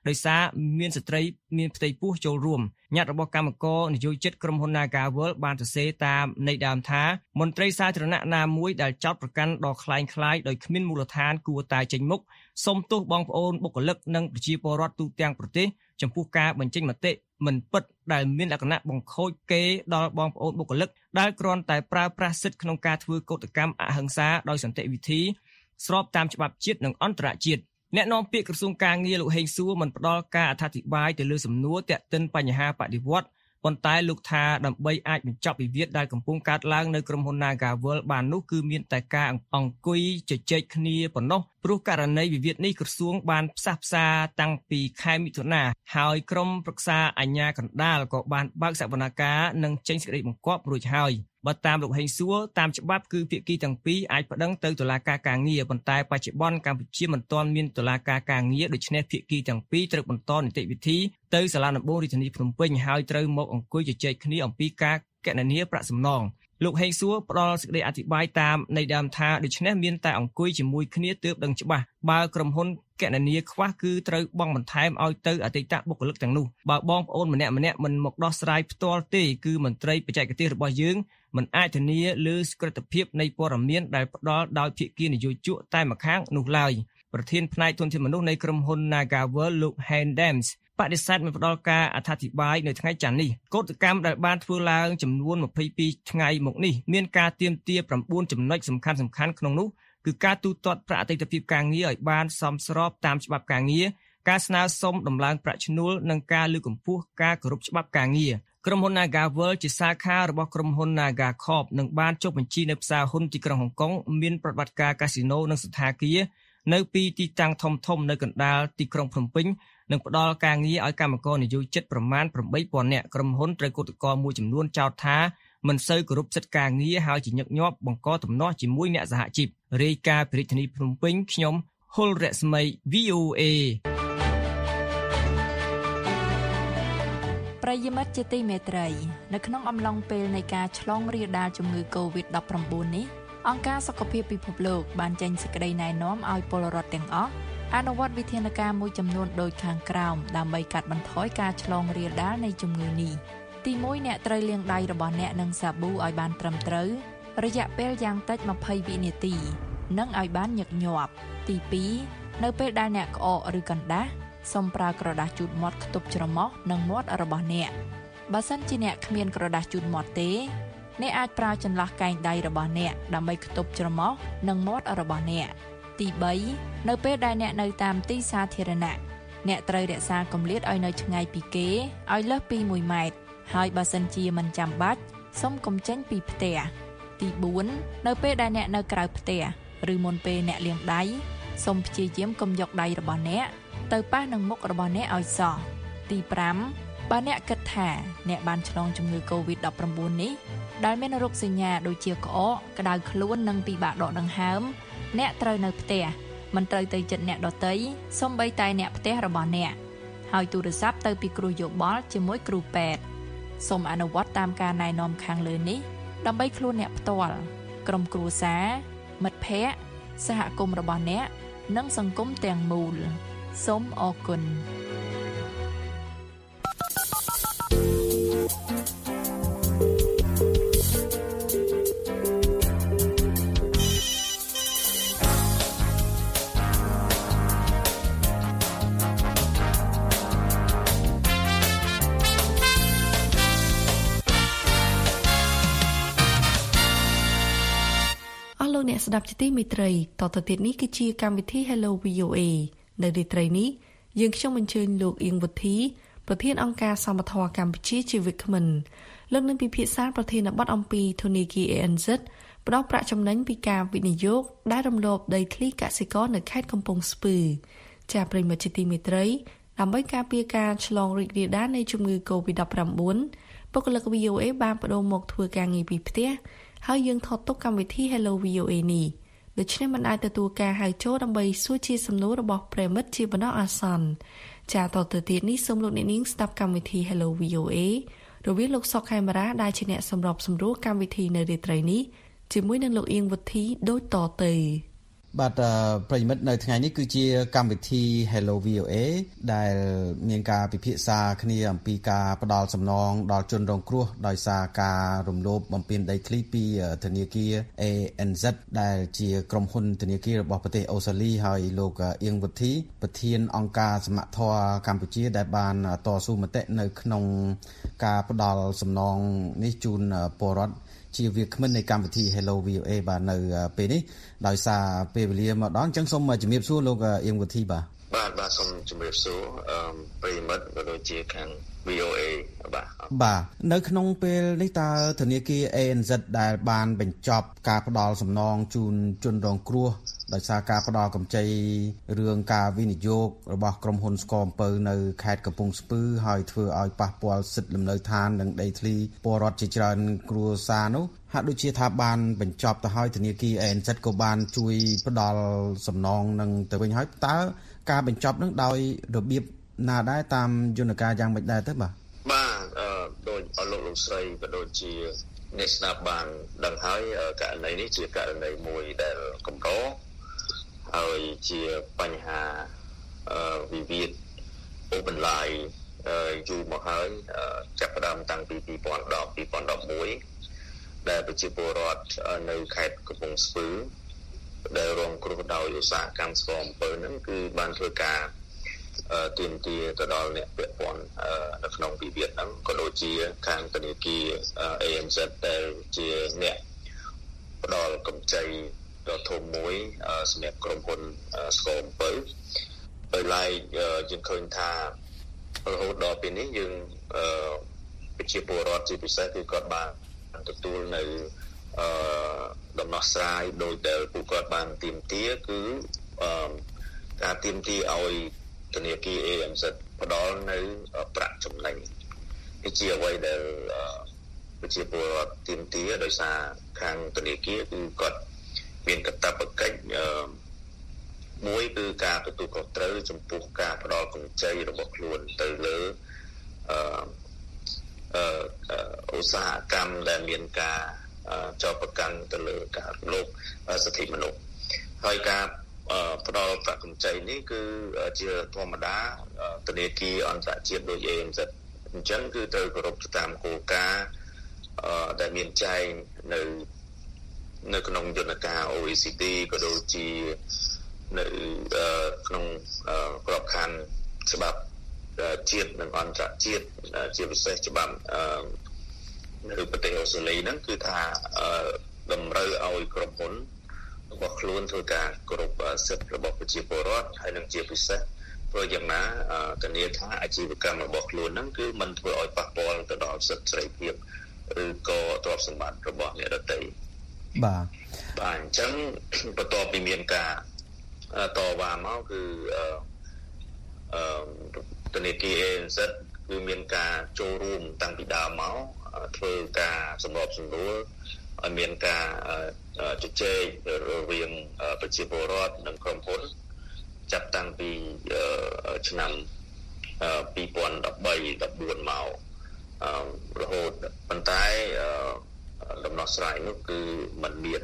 ដោយសារមានស្ត្រីមានផ្ទៃពោះចូលរួមញត្តិរបស់គណៈកម្មការនយោជិតក្រុមហ៊ុន Nagavel បានសរសេរតាមន័យដើមថាមន្ត្រីសាធារណៈណាមួយដែលចោទប្រកាន់ដ៏คล้ายคล้ายដោយគ្មានមូលដ្ឋានគួរតែចេញមុខសូមទោសបងប្អូនបុគ្គលិកនិងប្រជាពលរដ្ឋទូទាំងប្រទេសចំពោះការបញ្ចេញមតិមិនពិតដែលមានលក្ខណៈបង្ខូចគេដល់បងប្អូនបុគ្គលិកដែលគ្រាន់តែប្រើប្រាស់សិទ្ធិក្នុងការធ្វើកោតកម្មអហិង្សាដោយសន្តិវិធីស្របតាមច្បាប់ជាតិនិងអន្តរជាតិអ្នកនាំពាក្យក្រសួងការងារលោកហេងសួរមិនផ្ដល់ការអធិប្បាយទៅលើសំណួរទាក់ទិនបញ្ហាបដិវត្តន៍ប៉ុន្តែលោកថាដើម្បីអាចបញ្ចប់វិវាទដែលកំពុងកើតឡើងនៅក្រុមហ៊ុន Nagavel បាននោះគឺមានតែការអង្គុយជជែកគ្នាប៉ុណ្ណោះព្រោះករណីវិវាទនេះក្រសួងបានផ្សះផ្សាតាំងពីខែមិថុនាហើយក្រុមប្រឹក្សាអាជ្ញាកណ្ដាលក៏បានបើកសវនកម្មនិងចេញសេចក្តីបង្គាប់រួចហើយបើតាមលោកហេងសួរតាមច្បាប់គឺភាគីទាំងពីរអាចប្តឹងទៅតុលាការការងារប៉ុន្តែបច្ចុប្បន្នកម្ពុជាមិនទាន់មានតុលាការការងារដូច្នេះភាគីទាំងពីរត្រូវបន្តនីតិវិធីទៅសាលាដំបងរាជធានីភ្នំពេញហើយត្រូវមកអង្គុយជជែកគ្នាអំពីការគណនាប្រាក់សំណងលោកហេងសួរផ្ដល់សេចក្តីអធិប្បាយតាមន័យដើមថាដូច្នេះមានតែអង្គុយជាមួយគ្នាទើបដឹងច្បាស់បើក្រុមហ៊ុនគណនាខ្វះគឺត្រូវបង់បន្ថែមឲ្យទៅអតីតបុគ្គលិកទាំងនោះបើបងប្អូនម្នាក់ម្នាក់មិនមកដោះស្រាយផ្ទាល់ទេគឺមន្ត្រីបច្ចេកទេសរបស់យើងមិនអាចធានាលើសកម្មភាពនៃព័ត៌មានដែលផ្ដល់ដោយភាគីនយោជកតែម្ខាងនោះឡើយប្រធានផ្នែកធនធានមនុស្សនៃក្រុមហ៊ុន Nagavel លោក Hendams បដិសេធមិនផ្ដល់ការអធិប្បាយនៅថ្ងៃច័ន្ទនេះកោតកម្មដែលបានធ្វើឡើងចំនួនម្ភៃពីរថ្ងៃមកនេះមានការទាមទារ៩ចំណុចសំខាន់ៗក្នុងនោះគឺការទូទាត់ប្រាក់អតីតភាពការងារឲ្យបានសមស្របតាមច្បាប់ការងារការស្នើសុំដំឡើងប្រាក់ឈ្នួលនិងការលើកកម្ពស់ការគោរពច្បាប់ការងារក្រុមហ៊ុន Nagavel ជាសាខារបស់ក្រុមហ៊ុន Nagacorp និងបានចុះបញ្ជីនៅផ្សារហ៊ុនទីក្រុងហុងកុងមានប្រតិបត្តិការកាស៊ីណូនិងសណ្ឋាគារនៅពីទីតាំងធំៗនៅកណ្ដាលទីក្រុងភ្នំពេញនិងផ្ដល់ការងារឲ្យកម្មករនយោជិតប្រមាណប្រាំបីពាន់នាក់ក្រុមហ៊ុនត្រូវកោតក្រមួយចំនួនចោទថាមិនសូវគោរពសិទ្ធិការងារហើយជាញឹកញាប់បង្កទំនាស់ជាមួយអ្នកសហជីពរាយការណ៍ពីរាជធានីភ្នំពេញខ្ញុំហុលរស្មី វី អូ អេប្រិយមិត្តជាទីមេត្រីនៅក្នុងអំឡុងពេលនៃការឆ្លងរាលដាលជំងឺ កូវីដ ដប់ប្រាំបួន នេះអង្គការសុខភាពពិភពលោកបានចេញសេចក្តីណែនាំឲ្យពលរដ្ឋទាំងអស់អនុវត្តវិធានការមួយចំនួនដូចខាងក្រោមដើម្បីកាត់បន្ថយការឆ្លងរាលដាលនៃជំងឺនេះទីមួយ អ្នកត្រូវលាងដៃរបស់អ្នកនឹងសាប៊ូឲ្យបានត្រឹមត្រូវរយៈពេលយ៉ាងតិចម្ភៃវិនាទីនិងឲ្យបានញឹកញាប់ទីពីរ នៅពេលដែលអ្នកក្អកឬកណ្ដាស់សូមប្រើក្រដាសជូតមាត់ខ្ទប់ច្រមុះនិងមាត់របស់អ្នកបើសិនជាអ្នកគ្មានក្រដាសជូតមាត់ទេអ្នកអាចប្រើចន្លោះកែងដៃរបស់អ្នកដើម្បីខ្ទប់ច្រមុះនិងមាត់របស់អ្នកទីបី នៅពេលដែលអ្នកនៅតាមទីសាធារណៈអ្នកត្រូវរក្សាគម្លាតឲ្យនៅឆ្ងាយពីគេឲ្យលើសពីមួយម៉ែត្រហើយបើសិនជាមិនចាំបាច់សូមកុំចេញពីផ្ទះទីបួន នៅពេលដែលអ្នកនៅក្រៅផ្ទះឬមុនពេលអ្នកលាងដៃសូមព្យាយាមកុំយកដៃរបស់អ្នកទៅប៉ះនឹងមុខរបស់អ្នកឲ្យសោះទីប្រាំ បើអ្នកគិតថាអ្នកបានឆ្លងជំងឺ កូវីដ ដប់ប្រាំបួន នេះដែលមានរោគសញ្ញាដូចជាក្អកក្តៅខ្លួននិងពិបាកដកដង្ហើមអ្នកត្រូវនៅផ្ទះមិនត្រូវទៅជិតអ្នកដទៃសូម្បីតែអ្នកផ្ទះរបស់អ្នកហើយទូរស័ព្ទទៅពីគ្រូយោបល់ជាមួយគ្រូពេទ្យសូមអនុវត្តតាមការណែនាំខាងលើនេះដើម្បីខ្លួនអ្នកផ្ទាល់ក្រុមគ្រួសារមិត្តភ័ក្តិសហគមន៍របស់អ្នកនិងសង្គមទាំងមូលសូមអរគុណអ្នកស្ដាប់ជាទីមេត្រីតទៅទៀតនេះគឺជាកម្មវិធី Hello វី អូ អេ នៅរាត្រីនេះយើងខ្ញុំអញ្ជើញលោកអៀងវុធីប្រធានអង្គការសមត្ថភាពកម្ពុជាជាវិក្កាមិនលោកនឹងពិភាក្សាប្រធានបទអំពីធនាគារ អេ អិន សេដ ផ្ដល់ប្រាក់ចំណេញពីការវិនិយោគដែលរំលោភដីធ្លីកសិករនៅខេត្តកំពង់ស្ពឺចាប្រិយមិត្តជាទីមេត្រីដើម្បីការពារការឆ្លងរីករាលដាលនៃជំងឺ កូវីដ ដប់ប្រាំបួន បុគ្គលិក វី អូ អេ បានបដូរមកធ្វើការងារពីផ្ទះហើយយើងថតទុកកម្មវិធី Hello វី អូ អេ នេះដូច្នេះមិនអាចទទួលការហៅចូលដើម្បីសួរជាសំណួររបស់ប្រិមិត្តជាបណ្ដោះអាសន្នចាតទៅទៀតនេះសូមលោកអ្នកនាងស្ដាប់កម្មវិធី Hello វី អូ អេ រវាងលោកសុកខេមរាដែលជាអ្នកសម្របសម្រួលកម្មវិធីនៅរាត្រីនេះជាមួយនឹងលោកអៀងវុធីដូចតទៅបាទប្រិមិត្តនៅថ្ងៃនេះគឺជាកម្មវិធី Hello វី អូ เอ ដែលមានការពិភាក្សាគ្នាអំពីការផ្ដល់សំណងដល់ជនរងគ្រោះដោយសារការរំលោភបំពានដីធ្លីពីធនាគារ เอ เอ็น ซี ដែលជាក្រុមហ៊ុនធនាគាររបស់ប្រទេសអូស្ត្រាលីហើយលោកអៀងវុធីប្រធានអង្គការសមត្ថធម៌កម្ពុជាដែលបានតស៊ូមតិនៅក្នុងការផ្ដល់សំណងនេះជូនពលរដ្ឋជាវាគ្មិននៃកម្មវិធី Hello វី អូ เอ បាទនៅពេលនេះដោយសារពេលវេលាមកដល់អញ្ចឹងសូមជំរាបសួរលោកអៀងវុធីបាទបាទបាទសូមជំរាបសួរអឺប្រិមិត្តក៏ដូចជាខាង វី អូ เอ បាទបាទនៅក្នុងពេលនេះតើធនាគារ เอ เอ็น ซี ដែលបានបញ្ចប់ការផ្ដល់សំណងជូនជនរងគ្រោះដោយសារការផ្ដល់កម្ចីរឿងការវិនិយោគរបស់ក្រុមហ៊ុនស្គរអំពៅនៅខេត្តកំពង់ស្ពឺហើយធ្វើឲ្យប៉ះពាល់សិទ្ធិលំនៅឋាននិងដីធ្លីពលរដ្ឋជាច្រើនគ្រួសារនោះហាក់ដូចជាថាបានបញ្ចប់ទៅហើយធនាគារ เอ เอ็น ซี ក៏បានជួយផ្ដល់សំណងនឹងទៅវិញហើយតើការបញ្ចប់នឹងដោយរបៀបណាដែរតាមយន្តការយ៉ាងម៉េចដែរទៅបាទបាទអឺដោយអលោកលោកស្រីក៏ដូចជាអ្នកស្ដាប់បានដឹងហើយករណីនេះជាករណីមួយដែលកម្រហើយជាបញ្ហាអឺវិវាទអូបន្លាយយូរមកហើយចាប់ផ្ដើមតាំងពីពីរពាន់ដប់ ពីរពាន់ដប់មួយដែលប្រជាពលរដ្ឋនៅខេត្តកំពង់ស្ពឺដែលរងគ្រោះដោយឧស្សាហកម្មស្គរអំពើហ្នឹងគឺបានធ្វើការទាមទារទៅដល់អ្នកពាក់ព័ន្ធនៅក្នុងវិវាទហ្នឹងក៏ដូចជាខាងធនាគារ เอ เอ็น ซี ដែលជាអ្នកផ្ដល់កម្ចីដ៏ធំមួយសម្រាប់ក្រុមហ៊ុនស្គរអំពើដោយឡែកយើងឃើញថារហូតដល់ពេលនេះយើងប្រជាពលរដ្ឋជាពិសេសគឺគាត់បានទទួលនៅអឺដំណោះស្រាយដោយដែលពួកគាត់បានទាមទារគឺអឺការទាមទារឲ្យធនាគារ เอ เอ็น ซี ផ្ដល់នៅប្រាក់ចំណេញនេះជាអ្វីដែលប្រជាពលរដ្ឋទាមទារដោយសារខាងធនាគារគឺគាត់មានកាតព្វកិច្ចអឺមួយគឺការទទួលខុសត្រូវចំពោះការផ្ដល់កម្ចីរបស់ខ្លួនទៅលើអឺអឺឧស្សាហកម្មដែលមានការចោទប្រកាន់ទៅលើការរំលោភសិទ្ធិមនុស្សហើយការផ្ដល់ប្រាក់កម្ចីនេះគឺជាធម្មតាធនាគារអន្តរជាតិដូច เอ เอ็น ซี អញ្ចឹងគឺត្រូវគោរពតាមគោលការណ៍ដែលមានចែងនៅនៅក្នុងយន្តការ អូ អេ ซี ดี ក៏ដូចជានៅក្នុងក្របខ័ណ្ឌច្បាប់ជាតិនិងអន្តរជាតិជាពិសេសច្បាប់នៅប្រទេសអូស្ត្រាលីហ្នឹងគឺថាតម្រូវឲ្យក្រុមហ៊ុនរបស់ខ្លួនធ្វើការគោរពសិទ្ធិរបស់ប្រជាពលរដ្ឋហើយនឹងជាពិសេសធ្វើយ៉ាងណាធានាថាអាជីវកម្មរបស់ខ្លួនហ្នឹងគឺមិនធ្វើឲ្យប៉ះពាល់ទៅដល់សិទ្ធិសេរីភាពឬក៏ទ្រព្យសម្បត្តិរបស់អ្នកដទៃបាទបាទអញ្ចឹងបន្ទាប់ពីមានការតវ៉ាមកគឺអឺអឺធនាគារ เอ เอ็น ซี គឺមានការចូលរួមតាំងពីដើមមកធ្វើការសម្របសម្រួលឲ្យមានការជជែករវាងប្រជាពលរដ្ឋនិងក្រុមហ៊ុនចាប់តាំងពីឆ្នាំពីរពាន់ដប់បី ដប់បួនមករហូតប៉ុន្តែដំណោះស្រាយនោះគឺมันមាន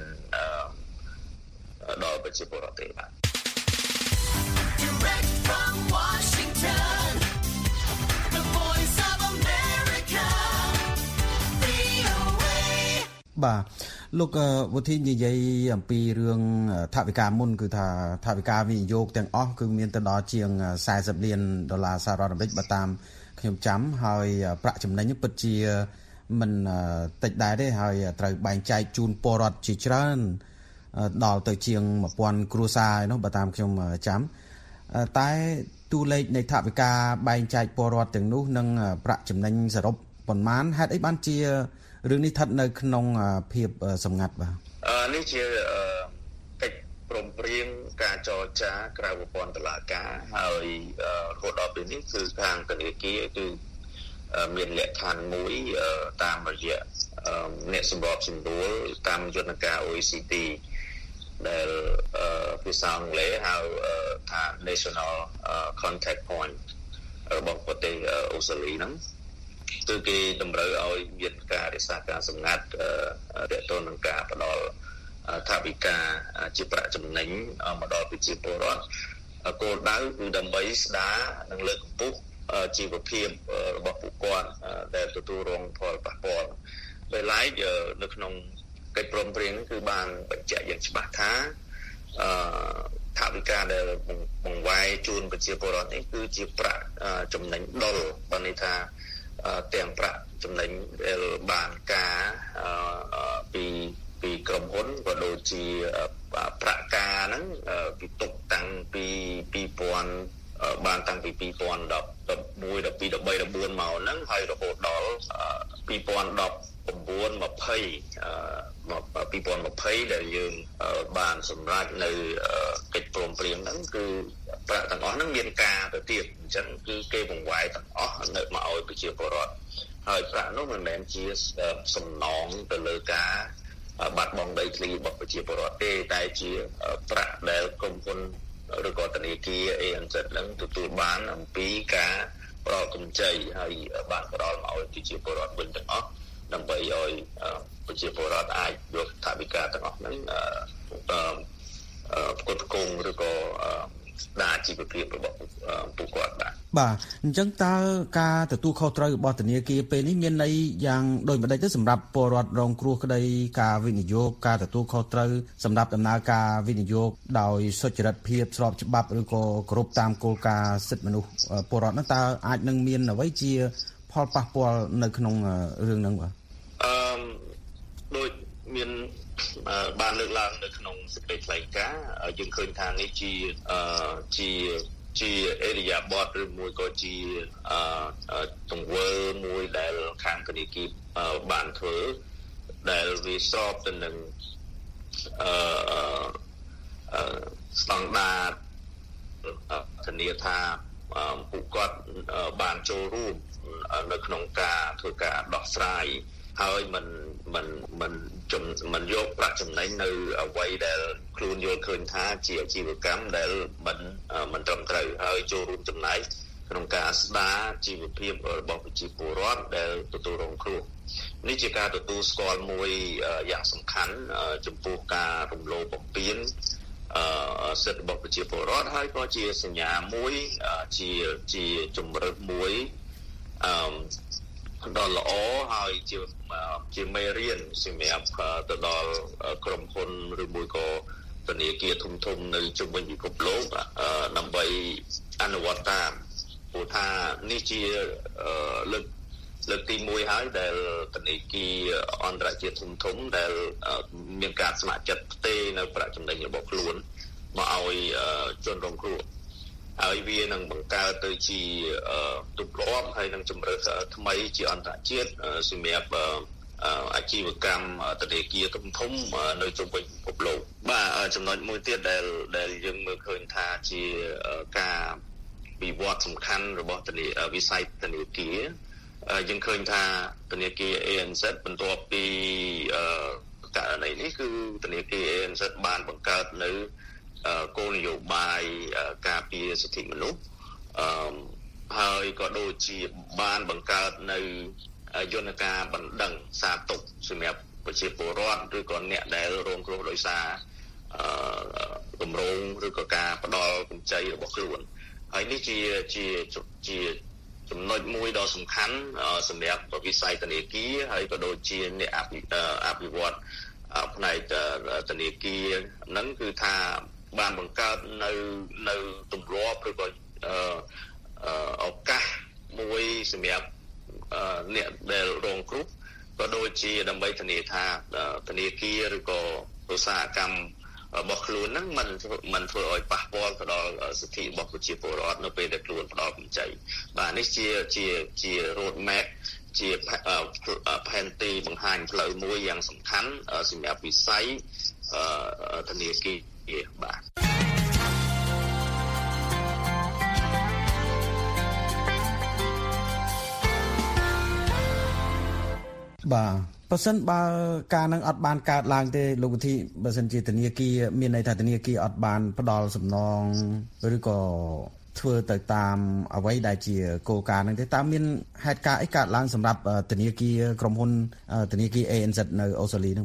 ដល់ប្រជាពលរដ្ឋទេបាទ Direct from Washington, the voice of America, វី អូ เอបាទលោកវុធីនិយាយអំពីរឿងថវិកាមុនគឺថាថវិកាវិនិយោគទាំងអស់គឺមានទៅដល់ជាងសែសិបលានដុល្លារសហរដ្ឋអាមេរិកបើតាមខ្ញុំចាំហើយប្រាក់ចំណេញពិតជាមិនតិចដែរទេហើយត្រូវបែងចែកជូនពលរដ្ឋជាច្រើនដល់ទៅជាងមួយពាន់គ្រួសារឯនោះបើតាមខ្ញុំចាំតែតួលេខនៃថវិកាបែងចែកពលរដ្ឋទាំងនោះនិងប្រាក់ចំណេញសរុបប៉ុន្មានហេតុអីបានជារឿងនេះស្ថិតនៅក្នុងភាពសម្ងាត់បាទអឺនេះជាកិច្ចព្រមព្រៀងការចរចាក្រៅប្រព័ន្ធតុលាការហើយរហូតដល់ពេលនេះគឺខាងធនាគារគឺមានលក្ខខណ្ឌមួយតាមរយៈអ្នកសម្របសម្រួលតាមយន្តការ អូ អេ ซี ดี ដែលភាសាអង់គ្លេសហៅថា National Contact Point របស់ប្រទេសអូស្ត្រាលីហ្នឹងគឺគេតម្រូវឲ្យមានការរក្សាការសម្ងាត់ទាក់ទងនឹងការផ្ដល់ថាវិការជាប្រាក់ចំណេញមកដល់ប្រជាពលរដ្ឋគោលដៅគឺដើម្បីស្ដារនិងលើកកម្ពស់ជីវភាពរបស់ពួកគាត់ដែលទទួលរងផលប៉ះពាល់ដោយឡែកនៅក្នុងកិច្ចព្រមព្រៀងគឺបានបញ្ជាក់យ៉ាងច្បាស់ថាអឺថាវិការដែលបង្វែរជូនប្រជាពលរដ្ឋនេះគឺជាប្រាក់ចំណេញដុលបានន័យថាទាំងប្រាក់ចំណេញដែលបានការពីពីក្រុមហ៊ុនក៏ដូចជាប្រាក់ការហ្នឹងពីទុកតាំងពីពីរពាន់បានតាំងពីពីរពាន់ដប់ដប់មួយ ដប់ពីរ ដប់បី ដប់បួនមកហ្នឹងហើយរហូតដល់ពីរពាន់ដប់ប្រាំបួន ยี่สิบពីរពាន់ยี่สิบដែលយើងបានសម្រេចនៅកិច្ចព្រមព្រៀងហ្នឹងគឺប្រាក់ទាំងអស់ហ្នឹងមានការទៅទៀតអញ្ចឹងគឺគេបង្វែរទាំងអស់នៅមកឲ្យប្រជាពលរដ្ឋហើយប្រាក់នោះមិនមែនជាសំណងទៅលើការបាត់បង់ដីធ្លីរបស់ប្រជាពលរដ្ឋទេតែជាប្រាក់ដែលក្រុមហ៊ុនឬក៏ធនាគារ เอ เอ็น ซี នឹងទទួលបានអំពីការប្រកកម្ចីហើយបានផ្ដល់មកឲ្យប្រជាពលរដ្ឋវិញទាំងអស់ដើម្បីឲ្យប្រជាពលរដ្ឋអាចយកថវិកាទាំងអស់ហ្នឹងផ្គត់ផ្គង់ឬក៏ស្ដារជីវភាពរបស់ពួកគាត់បាទបាទអញ្ចឹងតើការទទួលខុសត្រូវរបស់ធនាគារពេលនេះមានន័យយ៉ាងដូចម្តេចទៅសម្រាប់ពលរដ្ឋរងគ្រោះក្តីការវិនិយោគការទទួលខុសត្រូវសម្រាប់ដំណើរការវិនិយោគដោយសុចរិតភាពស្របច្បាប់ឬក៏គោរពតាមគោលការណ៍សិទ្ធិមនុស្សពលរដ្ឋនោះតើអាចនឹងមានអ្វីជាផលប៉ះពាល់នៅក្នុងរឿងហ្នឹងបាទអឺដូចមានបានលើកឡើងនៅក្នុងសេចក្តីថ្លែងការណ៍យើងឃើញថានេះជាជាជាអេរិយាបថឬមួយក៏ជាទង្វើមួយដែលខាងធនាគារបានធ្វើដែលវាស្របទៅនឹងអឺស្តង់ដារធានាថាពួកគាត់បានចូលរួមនៅក្នុងការធ្វើការដោះស្រាយហើយมันมันมันចំมันយកប្រាក់ចំណេញនៅអ្វីដែលខ្លួនយល់ឃើញថាជាអាជីវកម្មដែលมันมันត្រឹមត្រូវហើយចូលរួមចំណែកក្នុងការស្ដារជីវភាពរបស់ប្រជាពលរដ្ឋដែលទទួលរងគ្រោះនេះជាការទទួលស្គាល់មួយយ៉ាងសំខាន់ចំពោះការរំលោភបំពានសិទ្ធិរបស់ប្រជាពលរដ្ឋហើយក៏ជាសញ្ញាមួយជាជាជំរើសមួយអឺដល់ល្អហើយជាជាមេរៀនសម្រាប់ទៅដល់ក្រុមហ៊ុនឬមួយក៏ធនាគារធំធំនៅជុំវិញពិភពលោកដើម្បីអនុវត្តតាមព្រោះថានេះជាលើកលើកទីមួយហើយដែលធនាគារអន្តរជាតិធំធំដែលមានការស្ម័គ្រចិត្តផ្ទេរនៅប្រាក់ចំណេញរបស់ខ្លួនមកឲ្យជនរងគ្រោះហើយវានឹងបង្កើតទៅជាទម្លាប់ហើយនឹងជំរើសថ្មីជាអន្តរជាតិសម្រាប់អាជីវកម្មធនាគារធំធំនៅជុំវិញពិភពលោកបាទចំណុចមួយទៀតដែលដែលយើងមើលឃើញថាជាការវិវត្តសំខាន់របស់ធនាវិស័យធនាគារយើងឃើញថាធនាគារ เอ เอ็น ซี បន្ទាប់ពីករណីនេះគឺធនាគារ เอ เอ็น ซี បានបង្កើតនៅគោលនយោបាយការពារសិទ្ធិមនុស្សហើយក៏ដូចជាបានបង្កើតនៅយន្តការបណ្ដឹងសារទុកសម្រាប់ប្រជាពលរដ្ឋឬក៏អ្នកដែលរងគ្រោះដោយសារគម្រោងឬក៏ការផ្ដល់កម្ចីរបស់ខ្លួនហើយនេះជាជាជាចំណុចមួយដ៏សំខាន់សម្រាប់វិស័យធនាគារហើយក៏ដូចជាអ្នកអភិវឌ្ឍផ្នែកធនាគារហ្នឹងគឺថាបានបង្កើតនៅនៅទម្លាប់ឬក៏ឱកាសមួយសម្រាប់អ្នកដែលរងគ្រោះក៏ដូចជាដើម្បីធានាថាធនាគារឬក៏ឧស្សាហកម្មរបស់ខ្លួនហ្នឹងมันมันធ្វើឲ្យប៉ះពាល់ទៅដល់សិទ្ធិរបស់ប្រជាពលរដ្ឋនៅពេលដែលខ្លួនផ្ដល់កម្ចីបាទនេះជាជាជា road map ជាផែនទីបង្ហាញផ្លូវមួយយ៉ាងសំខាន់សម្រាប់វិស័យធនាគារបាទបាទបើសិនបើការនឹងអត់បានកើតឡើងទេលោកវិធីបើសិនជាធនាគារមានន័យថាធនាគារអត់បានផ្ដល់សំណងឬក៏ធ្វើទៅតាមអ្វីដែលជាគោលការណ៍ហ្នឹងទេតើមានហេតុការណ៍អីកើតឡើងសម្រាប់ធនាគារក្រុមហ៊ុនធនាគារ เอ เอ็น ซี នៅអូស្ត្រាលីហ្នឹងបាទ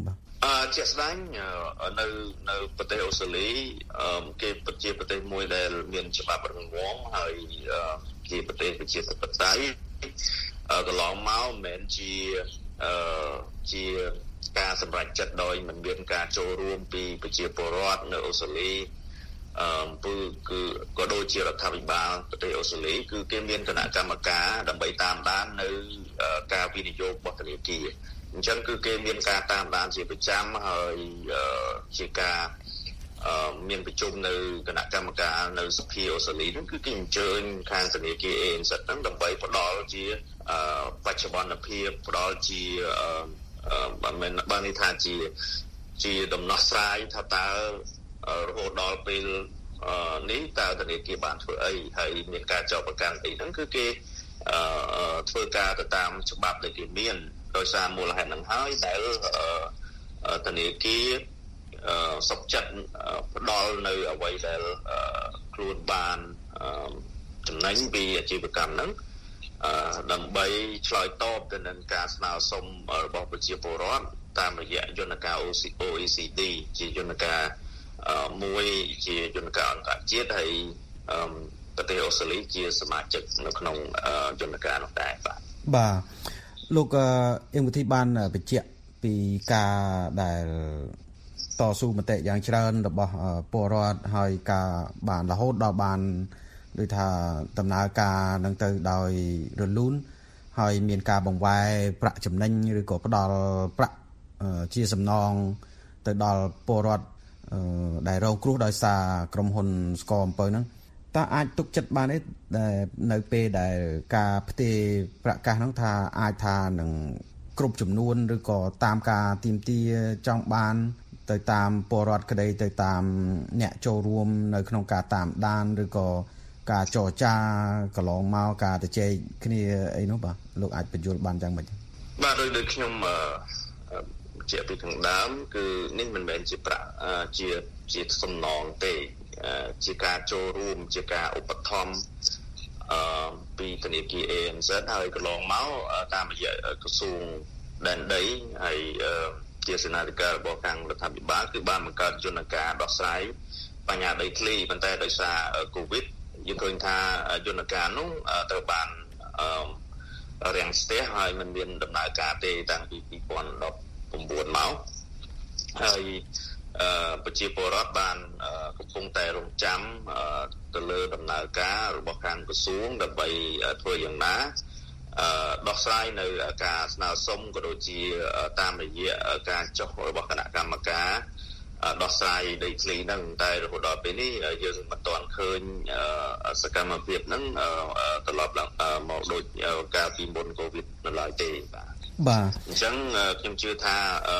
អឺជាក់ស្ដែងនៅនៅប្រទេសអូស្ត្រាលីគេពិតជាប្រទេសមួយដែលមានច្បាប់រឹងមាំហើយជាប្រទេសប្រជាធិបតេយ្យកន្លងមកមិនមែនជាអឺជាការសម្រេចចិត្តដោយមិនមានការចូលរួមពីប្រជាពលរដ្ឋនៅអូស្ត្រាលីអឺគឺគឺក៏ដូចជារដ្ឋាភិបាលប្រទេសអូស្ត្រាលីគឺគេមានគណៈកម្មការដើម្បីតាមដាននៅការវិនិយោគរបស់ធនាគារអញ្ចឹងគឺគេមានការតាមដានជាប្រចាំហើយជាការមានប្រជុំនៅគណៈកម្មការនៅសភាអូស្ត្រាលីហ្នឹងគឺគេអញ្ជើញខាងធនាគារ เอ เอ็น ซี ហ្នឹងដើម្បីផ្ដល់ជាបច្ចុប្បន្នភាពផ្ដល់ជាបានមែនបានន័យថាជាជាដំណោះស្រាយថាតើរហូតដល់ពេលនេះតើធនាគារបានធ្វើអីហើយមានការចោទប្រកាន់អីហ្នឹងគឺគេធ្វើការទៅតាមច្បាប់ដែលគេមានដោយសារមូលហេតុហ្នឹងហើយដែលធនាគារសុខចិត្តផ្ដល់នៅអ្វីដែលខ្លួនបានចំណេញពីអាជីវកម្មហ្នឹងដើម្បីឆ្លើយតបទៅនឹងការស្នើសុំរបស់ប្រជាពលរដ្ឋតាមរយៈយន្តការ អូ អេ ซี ดี ជាយន្តការមួយជាយន្តការអន្តរជាតិហើយប្រទេសអូស្ត្រាលីជាសមាជិកនៅក្នុងយន្តការនោះដែរបាទបាទលោកអ៊ីមវិធីបានបញ្ជាក់ពីការដែលតស៊ូមតិយ៉ាងច្រើនរបស់ពលរដ្ឋហើយការបានរហូតដល់បានដូចថាដំណើរការនឹងទៅដោយរលូនហើយមានការបង្វែរប្រាក់ចំណេញឬក៏ផ្ដល់ប្រាក់ជាសំណងទៅដល់ពលរដ្ឋដែលរងគ្រោះដោយសារក្រុមហ៊ុនស្ករអំពៅហ្នឹងតើអាចទុកចិត្តបានទេនៅពេលដែលការផ្ទេរប្រកាសហ្នឹងថាអាចថានឹងគ្រប់ចំនួនឬក៏តាមការទាមទារចង់បានទៅតាមពលរដ្ឋក្តីទៅតាមអ្នកចូលរួមនៅក្នុងការតាមដានឬក៏ការចរចាកន្លងមកការទៅជែកគ្នាអីនោះបាទលោកអាចបញ្យល់បានយ៉ាងម៉េចបាទដោយដូចខ្ញុំជាពីខាងដើមគឺនេះមិនមែនជាប្រាក់ជាជាសំណងទេជាការចូលរួមជាការឧបត្ថម្ភអឺពីធនាគារ เอ เอ็น ซี ហើយកន្លងមកតាមរយៈក្រសួងដែនដីហើយជាសេនាធិការរបស់ខាងរដ្ឋាភិបាលគឺបានបង្កើតយន្តការដោះស្រាយបញ្ហាដីធ្លីប៉ុន្តែដោយសារកូវីដយើងឃើញថាយន្តការនោះត្រូវបានរាំងស្ទះហើយมันមានដំណើរការទេតាំងពីពីរពាន់ដប់ប្រាំបួនមកហើយប្រជាពលរដ្ឋបានកំពុងតែរងចាំទៅលើដំណើរការរបស់ខាងក្រសួងដើម្បីធ្វើយ៉ាងណាដោះស្រាយនៅការស្នើសុំក៏ដូចជាតាមរយៈការចុះរបស់គណៈកម្មការដោះស្រាយដីធ្លីហ្នឹងតែរហូតដល់ពេលនេះយើងមិនទាន់ឃើញសកម្មភាពហ្នឹងត្រឡប់ឡើងមកដូចកាលពីមុនកូវីដនៅឡើយទេបាទបាទអញ្ចឹងខ្ញុំជឿថា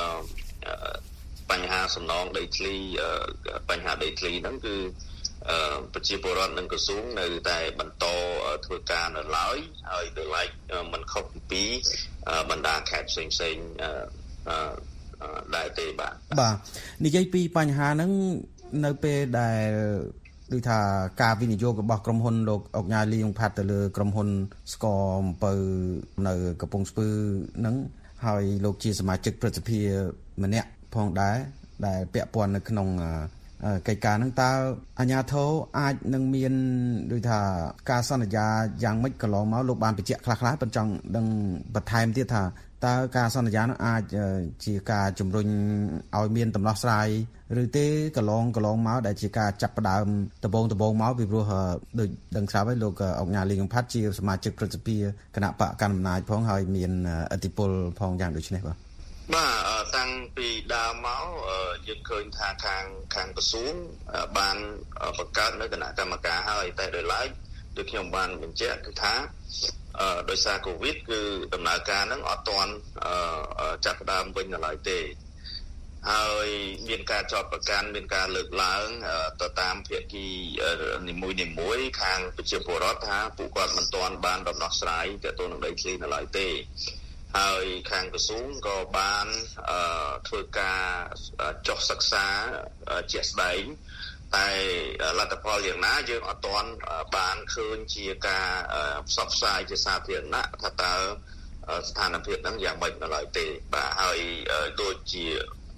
បញ្ហាសំណងដីធ្លីបញ្ហាដីធ្លីហ្នឹងគឺប្រជាពលរដ្ឋនិងក្រសួងនៅតែបន្តធ្វើការនៅឡើយហើយដោយឡែកមិនខុសពីបណ្ដាខេត្តផ្សេងផ្សេងដែរទេបាទបាទនិយាយពីបញ្ហាហ្នឹងនៅពេលដែលដូចថាការវិនិយោគរបស់ក្រុមហ៊ុនលោកអុកញ៉ាលីយ៉ុងផាត់ទៅលើក្រុមហ៊ុនស្ករអំពៅនៅកំពង់ស្ពឺហ្នឹងហើយលោកជាសមាជិកព្រឹទ្ធសភាម្នាក់ផងដែរដែលពាក់ព័ន្ធនៅក្នុងកិច្ចការហ្នឹងតើអាជ្ញាធរអាចនឹងមានដូចថាការសន្យាយ៉ាងម៉េចកន្លងមកលោកបានបញ្ជាក់ខ្លះៗប៉ុន្តែចង់ដឹងបន្ថែមទៀតថាតើការសន្យានោះអាចជាការជំរុញឲ្យមានដំណោះស្រាយឬទេកន្លងកន្លងមកដែលជាការចាប់ផ្ដើមដំបូងដំបូងមកពីព្រោះដូចដឹងស្រាប់ហើយលោកអុកញ៉ាលីយ៉ុងផាត់ជាសមាជិកព្រឹទ្ធសភាគណៈបកកណ្ដាលអំណាចផងហើយមានឥទ្ធិពលផងយ៉ាងដូចនេះបាទបាទតាំងពីដើមមកយើងឃើញថាខាងខាងក្រសួងបានបង្កើតនៅគណៈកម្មការហើយតែដោយឡែកដូចខ្ញុំបានបញ្ជាក់គឺថាដោយសារកូវីដគឺដំណើរការហ្នឹងអត់ទាន់ចាប់ផ្ដើមវិញនៅឡើយទេហើយមានការចោទប្រកាន់មានការលើកឡើងទៅតាមភាគីនីមួយនីមួយខាងប្រជាពលរដ្ឋថាពួកគាត់មិនទាន់បានដំណោះស្រាយទាក់ទងនឹងដីធ្លីនៅឡើយទេហើយខាងក្រសួងក៏បានធ្វើការចុះសិក្សាជាក់ស្ដែងតែលទ្ធផលយ៉ាងណាយើងអត់ទាន់បានឃើញជាការផ្សព្វផ្សាយជាសាធារណៈថាតើស្ថានភាពហ្នឹងយ៉ាងម៉េចនៅឡើយទេបាទហើយដូចជា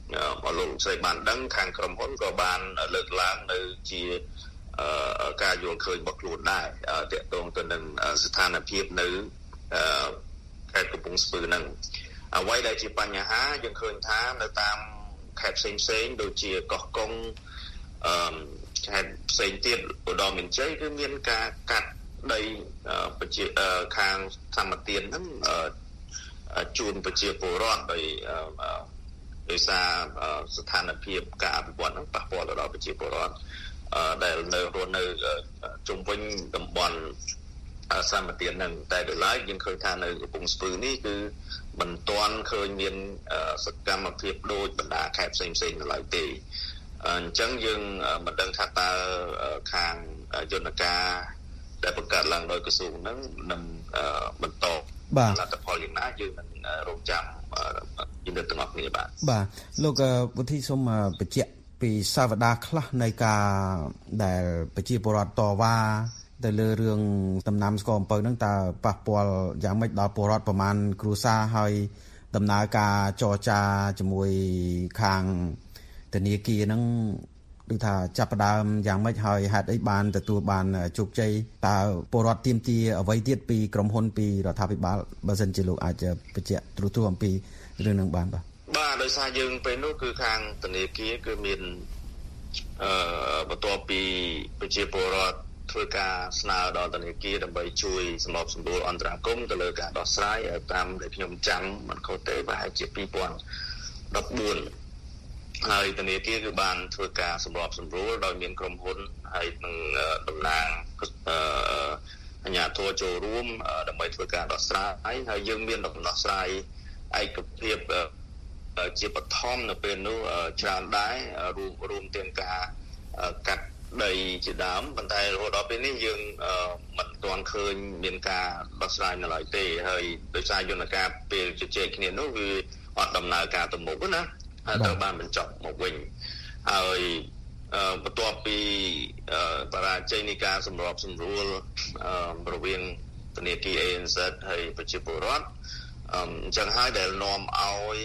អលោកស្រីបានដឹងខាងក្រុមហ៊ុនក៏បានលើកឡើងនៅជាការយល់ឃើញរបស់ខ្លួនដែរទាក់ទងទៅនឹងស្ថានភាពនៅខេត្តកំពង់ស្ពឺហ្នឹងអ្វីដែលជាបញ្ហាយើងឃើញថានៅតាមខេត្តផ្សេងផ្សេងដូចជាកោះកុងអឺខេត្តផ្សេងទៀតឧត្តរមានជ័យគឺមានការកាត់ដីប្រជាខាងធម្មទានហ្នឹងជូនប្រជាពលរដ្ឋដោយដោយសារស្ថានភាពការអភិវឌ្ឍហ្នឹងប៉ះពាល់ទៅដល់ប្រជាពលរដ្ឋដែលនៅរស់នៅជុំវិញតំបន់សម្បទានហ្នឹងតែដល់ឡែកយើងឃើញថានៅកំពង់ស្ពឺនេះគឺមិនទាន់ឃើញមានសកម្មភាពដូចបណ្ដាខេត្តផ្សេងផ្សេងនៅឡើយទេអញ្ចឹងយើងមិនដឹងថាតើខាងយន្តការដែលបង្កើតឡើងដោយក្រសួងហ្នឹងនឹងបន្តលទ្ធផលយ៉ាងណាយើងនឹងរងចាំយល់ទាំងអស់គ្នាបាទបាទលោកវិធីសូមបញ្ជាក់ពីសាវតាខ្លះនៃការដែលប្រជាពលរដ្ឋតវ៉ាទៅលើរឿងដំណាំស្ករអំពៅហ្នឹងតើប៉ះពាល់យ៉ាងម៉េចដល់ពលរដ្ឋប្រមាណគ្រួសារហើយដំណើរការចរចាជាមួយខាងធនាគារហ្នឹងដូចថាចាប់ផ្ដើមយ៉ាងម៉េចហើយហេតុអីបានទទួលបានជោគជ័យតើពលរដ្ឋទាមទារអ្វីទៀតពីក្រុមហ៊ុនពីរដ្ឋាភិបាលបើសិនជាលោកអាចបញ្ជាក់ទ្រុសៗអំពីរឿងហ្នឹងបានបាទបាទដោយសារយើងពេលនោះគឺខាងធនាគារគឺមានអឺបន្ទាប់ពីប្រជាពលរដ្ឋធ្វើការស្នើដល់ធនាគារដើម្បីជួយសម្របសម្រួលអន្តរាគមន៍ទៅលើការដោះស្រាយតាមដែលខ្ញុំចាំមិនខុសទេប្រហែលជាពីរពាន់ដប់បួនហើយធនាគារគឺបានធ្វើការសម្របសម្រួលដោយមានក្រុមហ៊ុនហើយនឹងតំណាងអឺអាជ្ញាធរចូលរួមដើម្បីធ្វើការដោះស្រាយហើយយើងមានដំណោះស្រាយឯកភាពជាបឋមនៅពេលនោះច្រើនដែររួមរួមទាំងការកាត់ដីជាដើមប៉ុន្តែរហូតដល់ពេលនេះយើងមិនទាន់ឃើញមានការដោះស្រាយនៅឡើយទេហើយដោយសារយន្តការពេលជជែកគ្នានោះវាអត់ដំណើរការទៅមុខណាហើយត្រូវបានបញ្ចប់មកវិញហើយបន្ទាប់ពីបរាជ័យនៃការសម្របសម្រួលរវាងធនាគារ เอ เอ็น ซี ហើយប្រជាពលរដ្ឋអញ្ចឹងហើយដែលនាំឲ្យ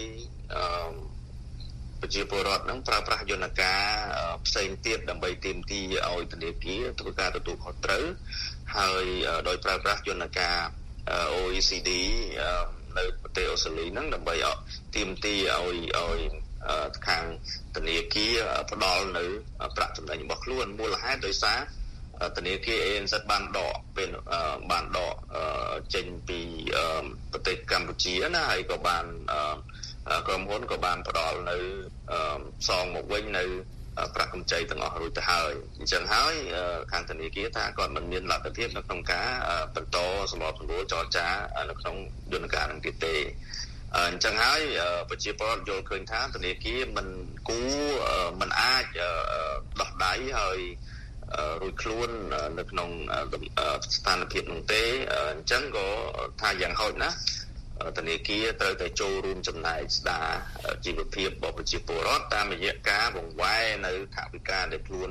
ប្រជាពលរដ្ឋនឹងប្រើប្រាស់យន្តការផ្សេងទៀតដើម្បីទាមទារឲ្យធនាគារធ្វើការទទួលខុសត្រូវហើយដោយប្រើប្រាស់យន្តការ អូ អ៊ី ស៊ី ឌី នៅប្រទេសអូស្ត្រាលីហ្នឹងដើម្បីទាមទារឲ្យឲ្យខាងធនាគារផ្ដល់នៅប្រាក់ចំណេញរបស់ខ្លួនមូលហេតុដោយសារធនាគារ เอ เอ็น ซี បានដកពេលបានដកចេញពីប្រទេសកម្ពុជាណាហើយក៏បានក្រុមហ៊ុនក៏បានផ្ដល់នៅសងមកវិញនៅប្រាក់កម្ចីទាំងអស់រួចទៅហើយអញ្ចឹងហើយខាងធនាគារថាគាត់មិនមានលទ្ធភាពនៅក្នុងការបន្តសម្របសម្រួលចរចានៅក្នុងយន្តការនឹងទៀតទេអញ្ចឹងហើយប្រជាពលរដ្ឋយល់ឃើញថាធនាគារមិនគួរមិនអាចដោះដៃហើយរួចខ្លួននៅក្នុងស្ថានភាពនោះទេអញ្ចឹងក៏ថាយ៉ាងហោចណាស់ធនាគារត្រូវតែចូលរួមចំណែកស្ដារជីវភាពរបស់ប្រជាពលរដ្ឋតាមរយៈការបង្វែរនៅថវិកាដែលខ្លួន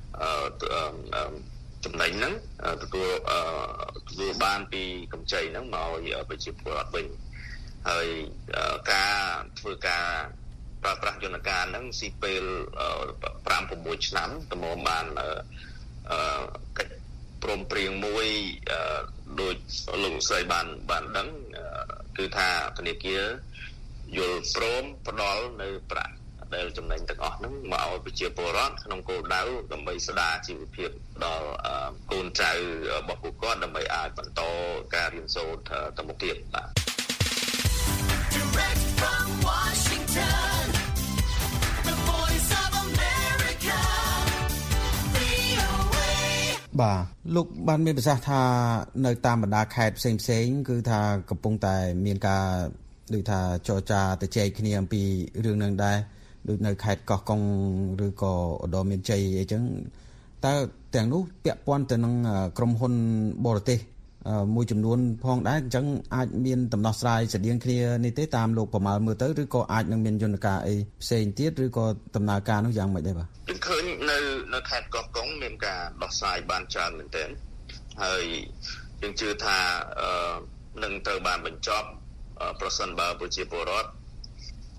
ចំណេញហ្នឹងទទួលទទួលបានពីកម្ចីហ្នឹងមកឲ្យប្រជាពលរដ្ឋវិញហើយការធ្វើការប្រើប្រាស់យន្តការហ្នឹងស៊ីពេលប្រាំពីរឆ្នាំតម្រុំបានកិច្ចព្រមព្រៀងមួយដោយលោកស្រីបានបានដឹងគឺថាធនាគារយល់ព្រមផ្ដល់នៅប្រាក់ដែលចំណេញទាំងអស់ហ្នឹងមកឲ្យប្រជាពលរដ្ឋក្នុងគោលដៅដើម្បីស្ដារជីវភាពដល់កូនចៅរបស់ពួកគាត់ដើម្បីអាចបន្តការរៀនសូត្រទៅមុខទៀតបាទ Direct from Washington, the voice of America, វី អូ เอបាទលោកបានមានប្រសាសន៍ថានៅតាមបណ្ដាខេត្តផ្សេងផ្សេងគឺថាកំពុងតែមានការដូចថាចរចាទៅចែកគ្នាអំពីរឿងនឹងដែរដូចនៅខេត្តកោះកុងឬក៏ឧត្តរមានជ័យអីចឹងតើទាំងនោះពាក់ព័ន្ធទៅនឹងក្រុមហ៊ុនបរទេសមួយចំនួនផងដែរអញ្ចឹងអាចមានដំណោះស្រាយស្តៀងគ្នានេះទេតាមលោកប្រមាលមើលទៅឬក៏អាចនឹងមានយន្តការអីផ្សេងទៀតឬក៏ដំណើរការនោះយ៉ាងម៉េចដែរបាទខ្ញុំឃើញនៅនៅខេត្តកោះកុងមានការដោះស្រាយបានច្រើនមែនទែនហើយយើងជឿថានឹងត្រូវបានបញ្ចប់ប្រសិនបើប្រជាពលរដ្ឋ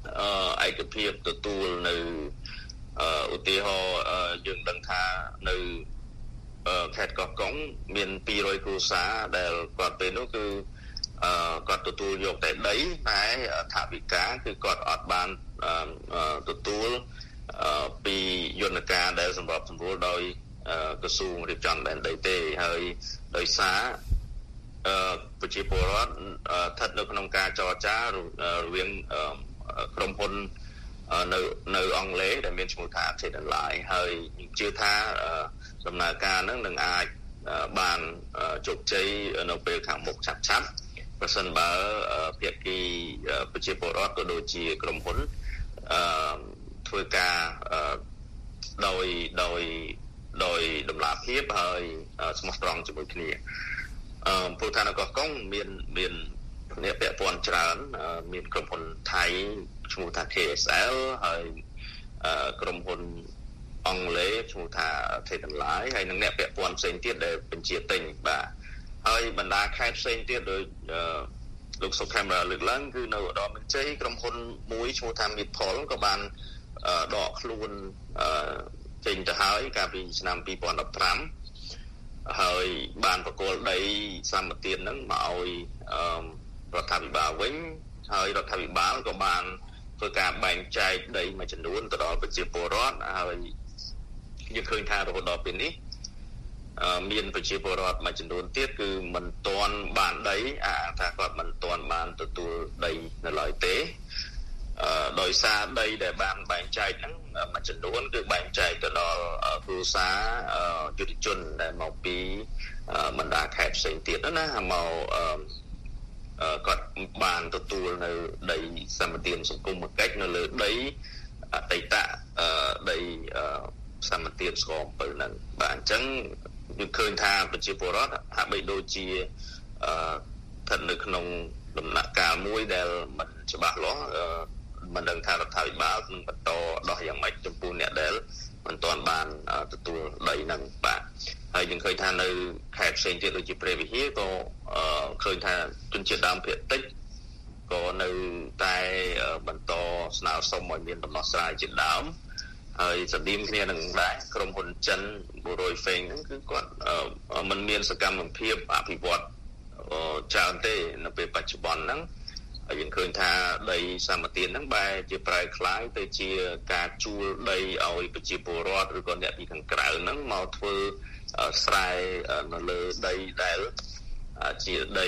ឯកភាពទទួលនៅឧទាហរណ៍យើងដឹងថានៅខេត្តកោះកុងមានពីររយគ្រួសារដែលគាត់ពេលនោះគឺគាត់ទទួលយកតែដីតែថវិកាគឺគាត់អត់បានទទួលពីយន្តការដែលសម្របសម្រួលដោយក្រសួងរៀបចំដែនដីទេហើយដោយសារប្រជាពលរដ្ឋស្ថិតនៅក្នុងការចរចារវាងក្រុមហ៊ុននៅនៅអង់គ្លេសដែលមានឈ្មោះថា Tate and Lyle ហើយជឿថាដំណើរការហ្នឹងនឹងអាចបានជោគជ័យនៅពេលខាងមុខឆាប់ឆាប់ប្រសិនបើភាគីប្រជាពលរដ្ឋក៏ដូចជាក្រុមហ៊ុនធ្វើការដោយដោយដោយដំណាភៀបហើយស្មោះត្រង់ជាមួយគ្នាព្រោះថានៅកោះកុងមានមានអ្នកពាក់ព័ន្ធច្រើនមានក្រុមហ៊ុនថៃឈ្មោះថា K S L ហើយក្រុមហ៊ុនអង់គ្លេសឈ្មោះថា Tate and Lyle ហើយនិងអ្នកពាក់ព័ន្ធផ្សេងទៀតដែលបញ្ជាទិញបាទហើយបណ្ដាខេត្តផ្សេងទៀតដោយលោកសុខេមរាលើកឡើងគឺនៅឧត្តរមានជ័យក្រុមហ៊ុនមួយឈ្មោះថា Midpol ក៏បានដកខ្លួនចេញទៅហើយកាលពីឆ្នាំពីរពាន់ដប់ប្រាំហើយបានបកគោលដីសម្បទានហ្នឹងមកឲ្យរដ្ឋាភិបាលវិញហើយរដ្ឋាភិបាលក៏បានធ្វើការបែងចែកដីមួយចំនួនទៅដល់ប្រជាពលរដ្ឋហើយយើងឃើញថារហូតដល់ពេលនេះមានប្រជាពលរដ្ឋមួយចំនួនទៀតគឺមិនទាន់បានដីអាថាគាត់មិនទាន់បានទទួលដីនៅឡើយទេដោយសារដីដែលបានបែងចែកហ្នឹងមួយចំនួនគឺបែងចែកទៅដល់គ្រួសារយុទ្ធជនដែលមកពីបណ្ដាខេត្តផ្សេងទៀតណាមកគាត់បានទទួលនៅដីសម្បទានសង្គមកិច្ចនៅលើដីអតីតដីសម្បទានស្គរអំពើហ្នឹងបាទអញ្ចឹងយើងឃើញថាប្រជាពលរដ្ឋហាក់បីដូចជាស្ថិតនៅក្នុងដំណាក់កាលមួយដែលមិនច្បាស់លាស់មិនដឹងថារដ្ឋាភិបាលនឹងបន្តដោះយ៉ាងម៉េចចំពោះអ្នកដែលមិនទាន់បានទទួលដីហ្នឹងបាទហើយយើងឃើញថានៅខេត្តផ្សេងទៀតដូចជាព្រះវិហារក៏ឃើញថាជនជាតិដើមភាគតិចក៏នៅតែបន្តស្នើសុំឲ្យមានដំណោះស្រាយជាដើមហើយស្តីមគ្នានឹងដែរក្រុមហ៊ុនចិនបូរ៉ុយហ្វេងហ្នឹងគឺគាត់មិនមានសកម្មភាពអភិវឌ្ឍច្រើនទេនៅពេលបច្ចុប្បន្នហ្នឹងហើយយើងឃើញថាដីសម្បទានហ្នឹងបែរជាប្រែក្លាយទៅជាការជួលដីឲ្យប្រជាពលរដ្ឋឬក៏អ្នកពីខាងក្រៅហ្នឹងមកធ្វើស្រែនៅលើដីដែលជាដី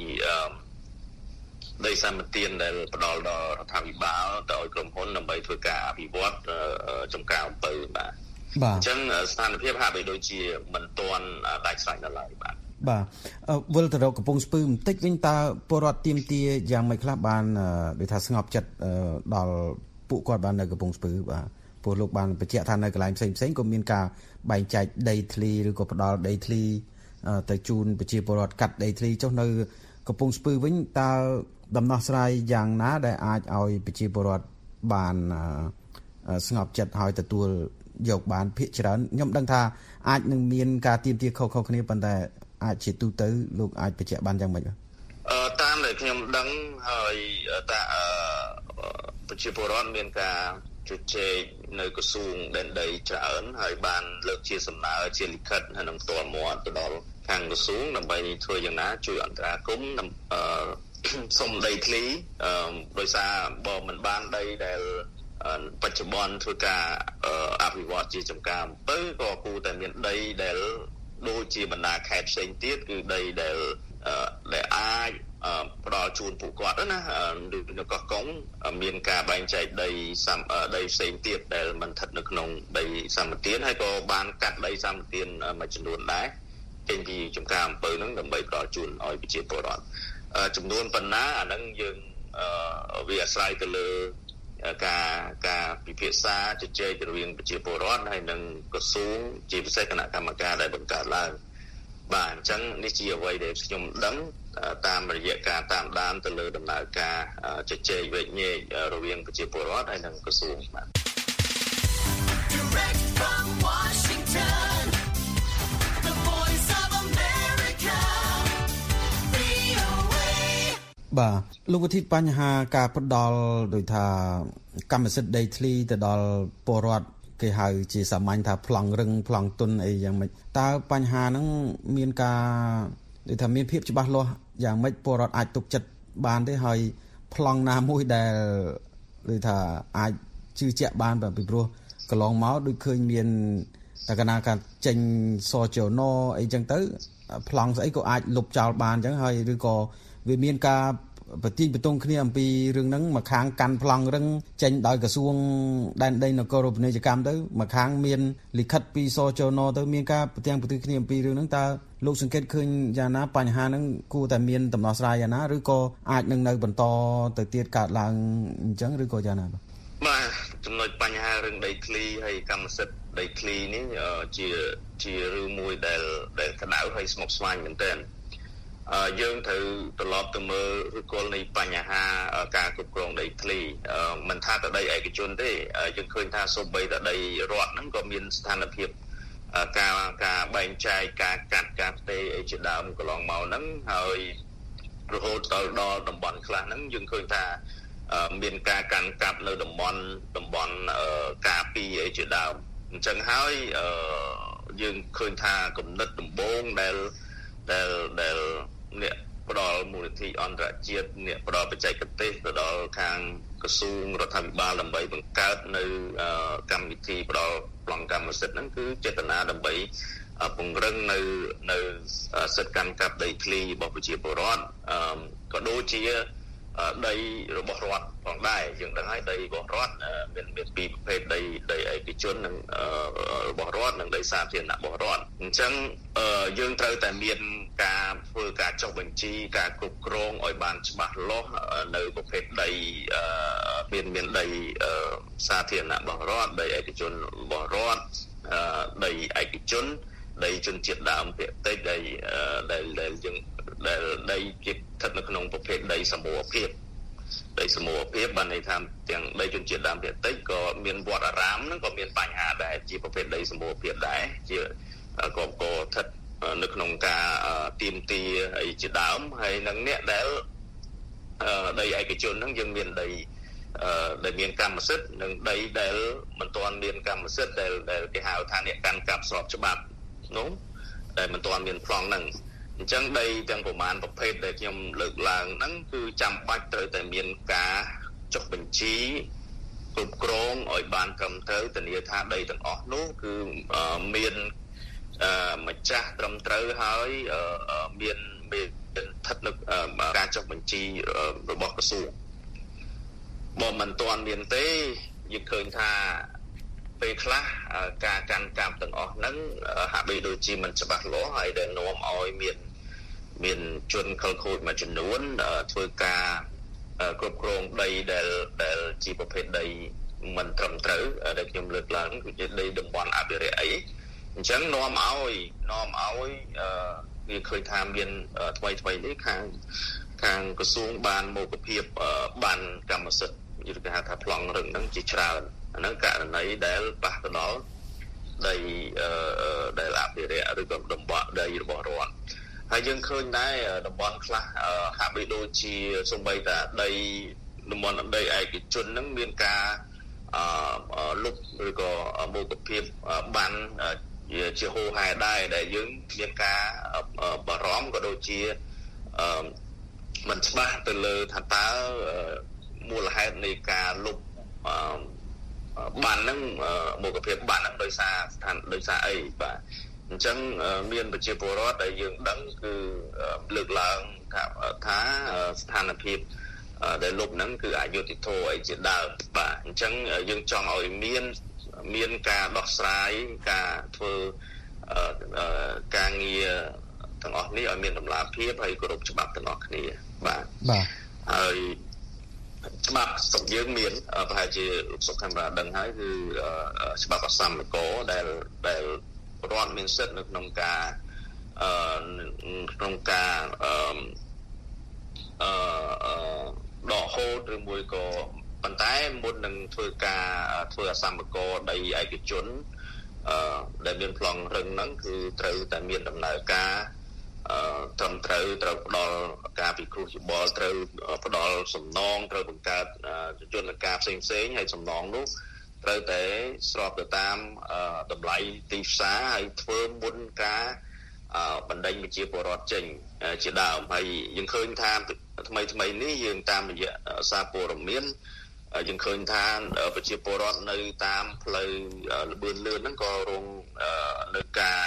ដីសម្បទានដែលផ្ដល់ដល់រដ្ឋាភិបាលទៅឲ្យក្រុមហ៊ុនដើម្បីធ្វើការអភិវឌ្ឍចំការអំពើបាទអញ្ចឹងស្ថានភាពហាក់បីដូចជាមិនទាន់ដាច់ស្រេចនៅឡើយបាទបាទវិលទៅរកកំពង់ស្ពឺបន្តិចវិញតើពលរដ្ឋទាមទារយ៉ាងម៉េចខ្លះបានដូចថាស្ងប់ចិត្តដល់ពួកគាត់បាននៅកំពង់ស្ពឺបាទពលលោកបានបញ្ជាក់ថានៅកន្លែងផ្សេងផ្សេងក៏មានការបែងចែកដីធ្លីឬក៏ផ្ដល់ដីធ្លីទៅជូនប្រជាពលរដ្ឋកាត់ដីធ្លីចុះនៅកំពង់ស្ពឺវិញតើដំណោះស្រាយយ៉ាងណាដែលអាចឲ្យប្រជាពលរដ្ឋបានស្ងប់ចិត្តហើយទទួលយកបានភាគច្រើនខ្ញុំដឹងថាអាចនឹងមានការទាមទារខុសៗគ្នាប៉ុន្តែអាចជាទូទៅលោកអាចបញ្ជាក់បានយ៉ាងម៉េចអឺតាមដែលខ្ញុំដឹងហើយតាប្រជាពលរដ្ឋមានការជជែកនៅក្រសួងដែនដីច្រើនហើយបានលើកជាសំណើជាលិខិតហើយនឹងផ្ទាល់មាត់ទៅដល់ខាងក្រសួងដើម្បីធ្វើយ៉ាងណាជួយអន្តរាគមន៍អឺសុំដីធ្លីអឺដោយសារបើមិនបានដីដែលបច្ចុប្បន្នធ្វើការអភិវឌ្ឍជាចំការអំពើក៏គួរតែមានដីដែលដូចជាបណ្ដាខេត្តផ្សេងទៀតគឺដីដែលដែលអាចផ្ដល់ជូនពួកគាត់ណានៅកោះកុងមានការបែងចែកដីដីផ្សេងទៀតដែលមិនស្ថិតនៅក្នុងដីសម្បទានហើយក៏បានកាត់ដីសម្បទានមួយចំនួនដែរចេញពីចំការអំពើហ្នឹងដើម្បីផ្ដល់ជូនឲ្យប្រជាពលរដ្ឋចំនួនប៉ុណ្ណាអាហ្នឹងយើងវាអាស្រ័យទៅលើការការពិភាក្សាជជែករវាងប្រជាពលរដ្ឋហើយនិងក្រសួងជាពិសេសគណៈកម្មការដែលបង្កើតឡើងបាទអញ្ចឹងនេះជាអ្វីដែលខ្ញុំដឹងតាមរយៈការតាមដានទៅលើដំណើរការជជែកវែកញែករវាងប្រជាពលរដ្ឋហើយនិងក្រសួងបាទ Direct from Washington The Voice of America V O A បាទលោកវិធីបញ្ហាការផ្ដល់ដោយថាកម្មសិទ្ធិដីធ្លីទៅដល់ពលរដ្ឋគេហៅជាសាមញ្ញថាប្លង់រឹងប្លង់ទុនអីយ៉ាងម៉េចតើបញ្ហាហ្នឹងមានការដូចថាមានភាពច្បាស់លាស់យ៉ាងម៉េចពលរដ្ឋអាចទុកចិត្តបានទេហើយប្លង់ណាមួយដែលដូចថាអាចជឿជាក់បានបាទពីព្រោះកន្លងមកដូចឃើញមានតែកណាការចេញសចនអីចឹងទៅប្លង់ស្អីក៏អាចលុបចោលបានចឹងហើយឬក៏វាមានការប្រតិបត្តិគ្នាអំពីរឿងហ្នឹងមួយខាងកាន់ប្លង់រឹងចេញដោយក្រសួងដែនដីនគររូបនីយកម្មទៅមួយខាងមានលិខិតពីសចនទៅមានការប្រទាំងប្រតិគ្នាអំពីរឿងហ្នឹងតើលោកសង្កេតឃើញយ៉ាងណាបញ្ហាហ្នឹងគួរតែមានដំណោះស្រាយយ៉ាងណាឬក៏អាចនឹងនៅបន្តទៅទៀតកើតឡើងអញ្ចឹងឬក៏យ៉ាងណាបាទបាទចំណុចបញ្ហារឿងដីធ្លីហើយកម្មសិទ្ធិដីធ្លីនេះជាជារឿងមួយដែលដែលក្តៅហើយស្មុគស្មាញមែនទែនយើងត្រូវត្រឡប់ទៅមើលឫសគល់នៃបញ្ហាការគ្រប់គ្រងដីធ្លីមិនថាតែដីឯកជនទេយើងឃើញថាសូម្បីតែដីរដ្ឋហ្នឹងក៏មានស្ថានភាពការការបែងចែកការកាត់ការផ្ទេរអីជាដើមកន្លងមកហ្នឹងហើយរហូតដល់ដល់តំបន់ខ្លះហ្នឹងយើងឃើញថាមានការកាន់កាប់នៅតំបន់តំបន់ការពីអីជាដើមអញ្ចឹងហើយយើងឃើញថាគំនិតដំបូងដែលដែលដែលអ្នកផ្ដល់មូលនិធិអន្តរជាតិអ្នកផ្ដល់បច្ចេកទេសទៅដល់ខាងក្រសួងរដ្ឋាភិបាលដើម្បីបង្កើតនៅកម្មវិធីផ្ដល់ប្លង់កម្មសិទ្ធិហ្នឹងគឺចេតនាដើម្បីពង្រឹងនៅនៅសិទ្ធិកម្មកាប់ដីធ្លីរបស់ប្រជាពលរដ្ឋក៏ដូចជាដីរបស់រដ្ឋផងដែរយើងដឹងហើយដីរបស់រដ្ឋមានមានពីរប្រភេទដីដីឯកជននិងរបស់រដ្ឋនិងដីសាធារណៈរបស់រដ្ឋអញ្ចឹងយើងត្រូវតែមានការធ្វើការចុះបញ្ជីការគ្រប់គ្រងឲ្យបានច្បាស់លាស់នៅប្រភេទដីមានមានដីសាធារណៈរបស់រដ្ឋដីឯកជនរបស់រដ្ឋដីឯកជនដីជនជាតិដើមភាគតិចដីដែលដែលយើងដែលដីជាស្ថិតនៅក្នុងប្រភេទដីសមូហភាពដីសមូហភាពបានន័យថាទាំងដីជនជាតិដើមភាគតិចក៏មានវត្តអារាមហ្នឹងក៏មានបញ្ហាដែរជាប្រភេទដីសមូហភាពដែរជាក៏ក៏ស្ថិតនៅក្នុងការទៀមទាអីជាដើមហើយនឹងអ្នកដែលដីឯកជនហ្នឹងយើងមានដីដែលមានកម្មសិទ្ធិនិងដីដែលមិនទាន់មានកម្មសិទ្ធិដែលដែលគេហៅថាអ្នកកាន់កាប់ស្របច្បាប់នោះដែលមិនទាន់មានប្លង់ហ្នឹងអញ្ចឹងដីទាំងប្រមាណប្រភេទដែលខ្ញុំលើកឡើងហ្នឹងគឺចាំបាច់ត្រូវតែមានការចុះបញ្ជីគ្រប់គ្រងឲ្យបានត្រឹមត្រូវធានាថាដីទាំងអស់នោះគឺមានម្ចាស់ត្រឹមត្រូវហើយមានមានស្ថិតនៅការចុះបញ្ជីរបស់ក្រសួងបើមិនទាន់មានទេយើងឃើញថាពេលខ្លះការកាន់កាប់ទាំងអស់ហ្នឹងហាក់បីដូចជាមិនច្បាស់លាស់ហើយដែលនាំឲ្យមានមានជនខិលខូចមួយចំនួនធ្វើការគ្រប់គ្រងដីដែលដែលជាប្រភេទដីមិនត្រឹមត្រូវដែលខ្ញុំលើកឡើងគឺជាដីតំបន់អភិរក្សអីអញ្ចឹងនាំឲ្យនាំឲ្យវាឃើញថាមានថ្មីថ្មីនេះខាងខាងក្រសួងបានមុខភាពបានកម្មសិទ្ធិយល់គេហៅថាប្លង់រឹងហ្នឹងជាច្រើនអាហ្នឹងករណីដែលប៉ះទៅដល់ដីដែលអភិរក្សឬក៏តំបន់ដីរបស់រដ្ឋហើយយើងឃើញដែរតំបន់ខ្លះហាក់បីដូចជាសូម្បីតែដីតំបន់ដីឯកជនហ្នឹងមានការលុបឬក៏មុខភាពបានជាហូរហែដែរដែលយើងមានការបារម្ភក៏ដូចជាមិនច្បាស់ទៅលើថាតើមូលហេតុនៃការលុបបានហ្នឹងមុខភាពបានហ្នឹងដោយសារស្ថានដោយសារអីបាទអញ្ចឹងមានប្រជាពលរដ្ឋដែលយើងដឹងគឺលើកឡើងថាថាស្ថានភាពដែលលុបហ្នឹងគឺអយុត្តិធម៌អីជាដើមបាទអញ្ចឹងយើងចង់ឲ្យមានមានការដោះស្រាយការធ្វើការងារទាំងអស់នេះឲ្យមានតម្លាភាពហើយគោរពច្បាប់ទាំងអស់គ្នាបាទបាទហើយច្បាប់ស្រុកយើងមានប្រហែលជាលោកសុខខេមរាដឹងហើយគឺច្បាប់អសមគរដែលដែលរដ្ឋមានសិទ្ធិនៅក្នុងការអឺក្នុងការអឺអឺដកហូតឬមួយក៏ប៉ុន្តែមុននឹងធ្វើការធ្វើអសមគរដីឯកជនអឺដែលមានប្លង់រឹងហ្នឹងគឺត្រូវតែមានដំណើរការអត្រឹមត្រូវត្រូវផ្ដល់ការពិគ្រោះយោបល់ត្រូវផ្ដល់សំណងត្រូវបង្កើតយន្តការផ្សេងផ្សេងហើយសំណងនោះត្រូវតែស្របទៅតាមតម្លៃទីផ្សារហើយធ្វើមុនការបណ្ដេញប្រជាពលរដ្ឋចេញជាដើមហើយយើងឃើញថាថ្មីថ្មីនេះយើងតាមរយៈសារព័ត៌មានយើងឃើញថាប្រជាពលរដ្ឋនៅតាមផ្លូវលបឿនលឿនហ្នឹងក៏រងនៅការ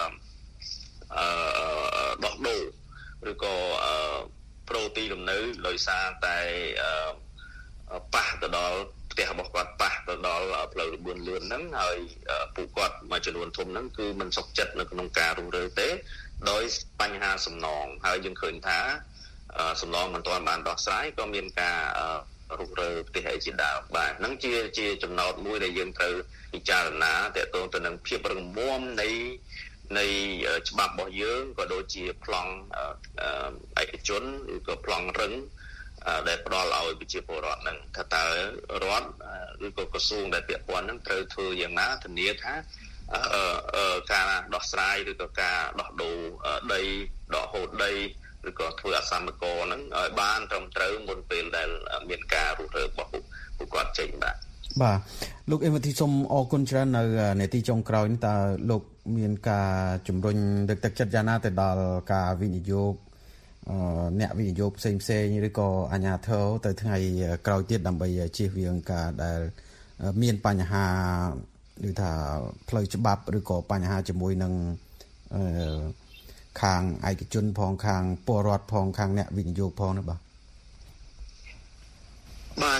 ដោះដូរឬក៏ប្រូទីលំនៅដោយសារតែប៉ះទៅដល់ផ្ទះរបស់គាត់ប៉ះទៅដល់ផ្លូវលបឿនលឿនហ្នឹងហើយពួកគាត់មួយចំនួនធំហ្នឹងគឺមិនសុខចិត្តនៅក្នុងការរុះរើទេដោយបញ្ហាសំណងហើយយើងឃើញថាសំណងមិនទាន់បានដោះស្រាយក៏មានការរុះរើផ្ទះអីជាដើមបាទហ្នឹងជាជាចំណោទមួយដែលយើងត្រូវពិចារណាទាក់ទងទៅនឹងភាពរឹងមាំនៃនៃច្បាប់របស់យើងក៏ដូចជាប្លង់ឯកជនឬក៏ប្លង់រឹងដែលផ្ដល់ឲ្យប្រជាពលរដ្ឋហ្នឹងថាតើរដ្ឋឬក៏ក្រសួងដែលពាក់ព័ន្ធហ្នឹងត្រូវធ្វើយ៉ាងណាធានាថាការដោះស្រាយឬក៏ការដោះដូរដីដកហូតដីឬក៏ធ្វើអសមគរហ្នឹងឲ្យបានត្រឹមត្រូវមុនពេលដែលមានការរុះរើរបស់ពួកគាត់ចេញបាទបាទលោកអេមធីសូមអរគុណច្រើននៅនាទីចុងក្រោយនេះតើលោកមានការជំរុញលើកទឹកចិត្តយ៉ាងណាទៅដល់ការវិនិយោគអ្នកវិនិយោគផ្សេងផ្សេងឬក៏អាជ្ញាធរទៅថ្ងៃក្រោយទៀតដើម្បីជៀសវាងការដែលមានបញ្ហាឬថាផ្លូវច្បាប់ឬក៏បញ្ហាជាមួយនឹងខាងឯកជនផងខាងពលរដ្ឋផងខាងអ្នកវិនិយោគផងណាបាទបាទ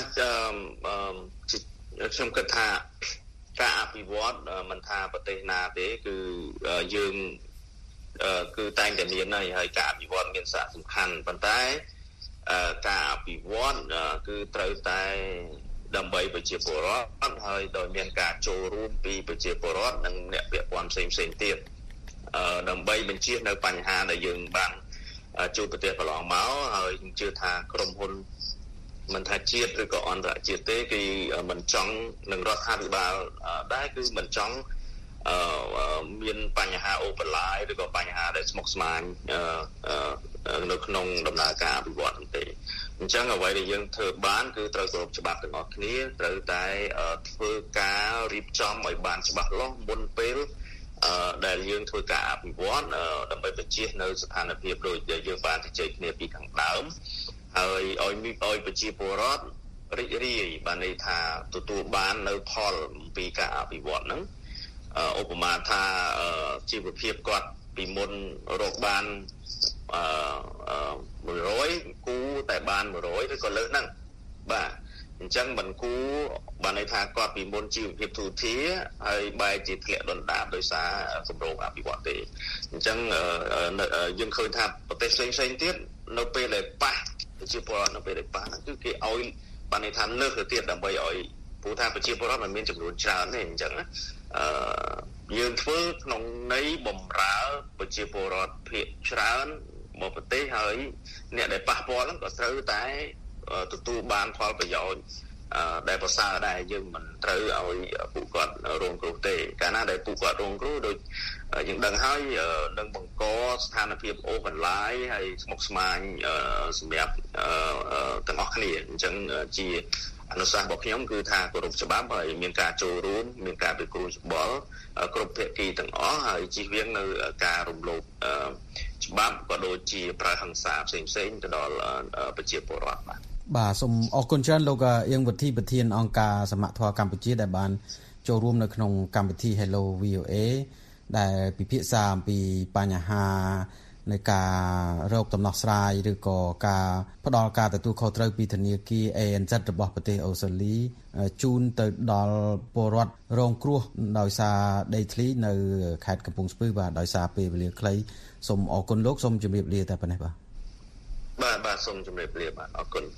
ខ្ញុំគិតថាការអភិវឌ្ឍមិនថាប្រទេសណាទេគឺយើងគឺតែងតែមានហើយហើយការអភិវឌ្ឍមានសារៈសំខាន់ប៉ុន្តែការអភិវឌ្ឍគឺត្រូវតែដើម្បីប្រជាពលរដ្ឋហើយដោយមានការចូលរួមពីប្រជាពលរដ្ឋនិងអ្នកពាក់ព័ន្ធផ្សេងផ្សេងទៀតដើម្បីបញ្ជៀសនៅបញ្ហាដែលយើងបានជួបប្រទះកន្លងមកហើយខ្ញុំជឿថាក្រុមហ៊ុនមិនថាជាតិឬក៏អន្តរជាតិទេគឺមិនចង់នឹងរដ្ឋាភិបាលដែរគឺមិនចង់មានបញ្ហាអូបន្លាយឬក៏បញ្ហាដែលស្មុគស្មាញនៅក្នុងដំណើរការអភិវឌ្ឍន៍ទេអញ្ចឹងអ្វីដែលយើងធ្វើបានគឺត្រូវគោរពច្បាប់ទាំងអស់គ្នាត្រូវតែធ្វើការរៀបចំឲ្យបានច្បាស់លាស់មុនពេលដែលយើងធ្វើការអភិវឌ្ឍន៍ដើម្បីបញ្ជៀសនៅស្ថានភាពដូចដែលយើងបានជជែកគ្នាពីខាងដើមហើយឲ្យមានឲ្យប្រជាពលរដ្ឋរីករាយបានន័យថាទទួលបាននៅផលអំពីការអភិវឌ្ឍន៍ហ្នឹងឧបមាថាជីវភាពគាត់ពីមុនរកបានអឺ100គូតែបាន100ឬក៏លើសហ្នឹងបាទអញ្ចឹងមិនគូបានន័យថាគាត់ពីមុនជីវភាពទូធាហើយបែរជាធ្លាក់ដុនដាបដោយសារគម្រោងអភិវឌ្ឍទេអញ្ចឹងយើងឃើញថាប្រទេសផ្សេងផ្សេងទៀតនៅពេលដែលប៉ះប្រជាពលរដ្ឋនៅពេលដែលប៉ះហ្នឹងគឺគេឲ្យបានន័យថាលើសទៅទៀតដើម្បីឲ្យព្រោះថាប្រជាពលរដ្ឋមិនមានចំនួនច្រើនទេអញ្ចឹងណាអឺយើងធ្វើក្នុងន័យបំរើប្រជាពលរដ្ឋភាគច្រើនមកប្រទេសហើយអ្នកដែលប៉ះពាល់ហ្នឹងក៏ត្រូវតែទទួលបានផលប្រយោជន៍ដែលប្រសើរដែរយើងមិនត្រូវឲ្យពួកគាត់រងគ្រោះទេកាលណាដែលពួកគាត់រងគ្រោះដូចយើងដឹងហើយនឹងបង្កស្ថានភាពអូបន្លាយហើយស្មុគស្មាញសម្រាប់ទាំងអស់គ្នាអញ្ចឹងជាអនុសាសន៍របស់ខ្ញុំគឺថាគោរពច្បាប់ហើយមានការចូលរួមមានការពិគ្រោះយោបល់គ្រប់ភាគីទាំងអស់ហើយជៀសវាងនៅការរំលោភច្បាប់ក៏ដូចជាប្រើហិង្សាផ្សេងផ្សេងទៅដល់ប្រជាពលរដ្ឋបាទបាទសូមអរគុណច្រើនលោកអៀងវុធីប្រធានអង្គការសមត្ថភាពកម្ពុជាដែលបានចូលរួមនៅក្នុងកម្មវិធី Hello វី អូ អេ ដែលពិភាក្សាអំពីបញ្ហានៃការរកដំណោះស្រាយឬក៏ការផ្ដល់ការទទួលខុសត្រូវពីធនាគារ អេ អេន ហ្សេដ របស់ប្រទេសអូស្ត្រាលីជូនទៅដល់ពលរដ្ឋរងគ្រោះដោយសារដីធ្លីនៅខេត្តកំពង់ស្ពឺបាទដោយសារពេលវេលាខ្លីសូមអរគុណលោកសូមជម្រាបលាតែប៉ុណ្ណេះបាទបាទបាទសូមជម្រាបលាបាទអរគុណ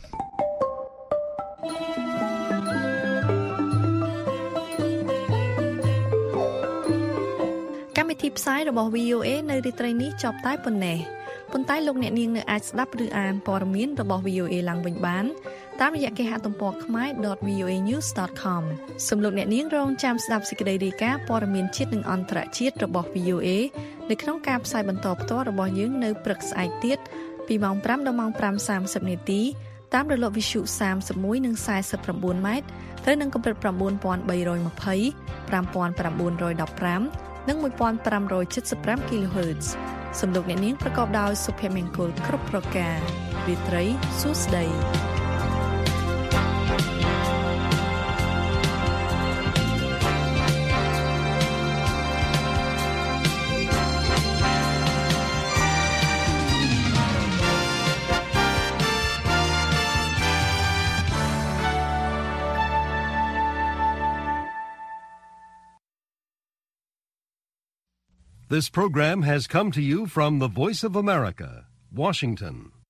កម្មវិធីផ្សាយរបស់ វី អូ អេ នៅរាត្រីនេះចប់តែប៉ុណ្ណេះប៉ុន្តែលោកអ្នកនាងនៅអាចស្ដាប់ឬអានព័ត៌មានរបស់ វី អូ អេ ឡើងវិញបានតាមរយៈគេហទំព័រ khmae dot v o a news dot com សំលោកអ្នកនាងរងចាំស្ដាប់សេចក្តីរាយការណ៍ព័ត៌មានជាតិនិងអន្តរជាតិរបស់ V O A នៅក្នុងការផ្សាយបន្តផ្ទាល់របស់យើងនៅព្រឹកស្អែកទៀតពីម៉ោងfiveដល់ម៉ោងfiveសាមសិបនាទីតាមរលកវិទ្យុthirty-oneនិងforty-nineម៉ែត្រត្រូវនឹងកម្រិតnine thousand three hundred twenty, five thousand nine hundred fifteenនិងfifteen seventy-five គីឡូហឺតซ์ សំលោកអ្នកនាងប្រកបដោយសុភមង្គលគ្រប់ប្រការរាត្រីសួស្តី This program has come to you from the Voice of America, Washington.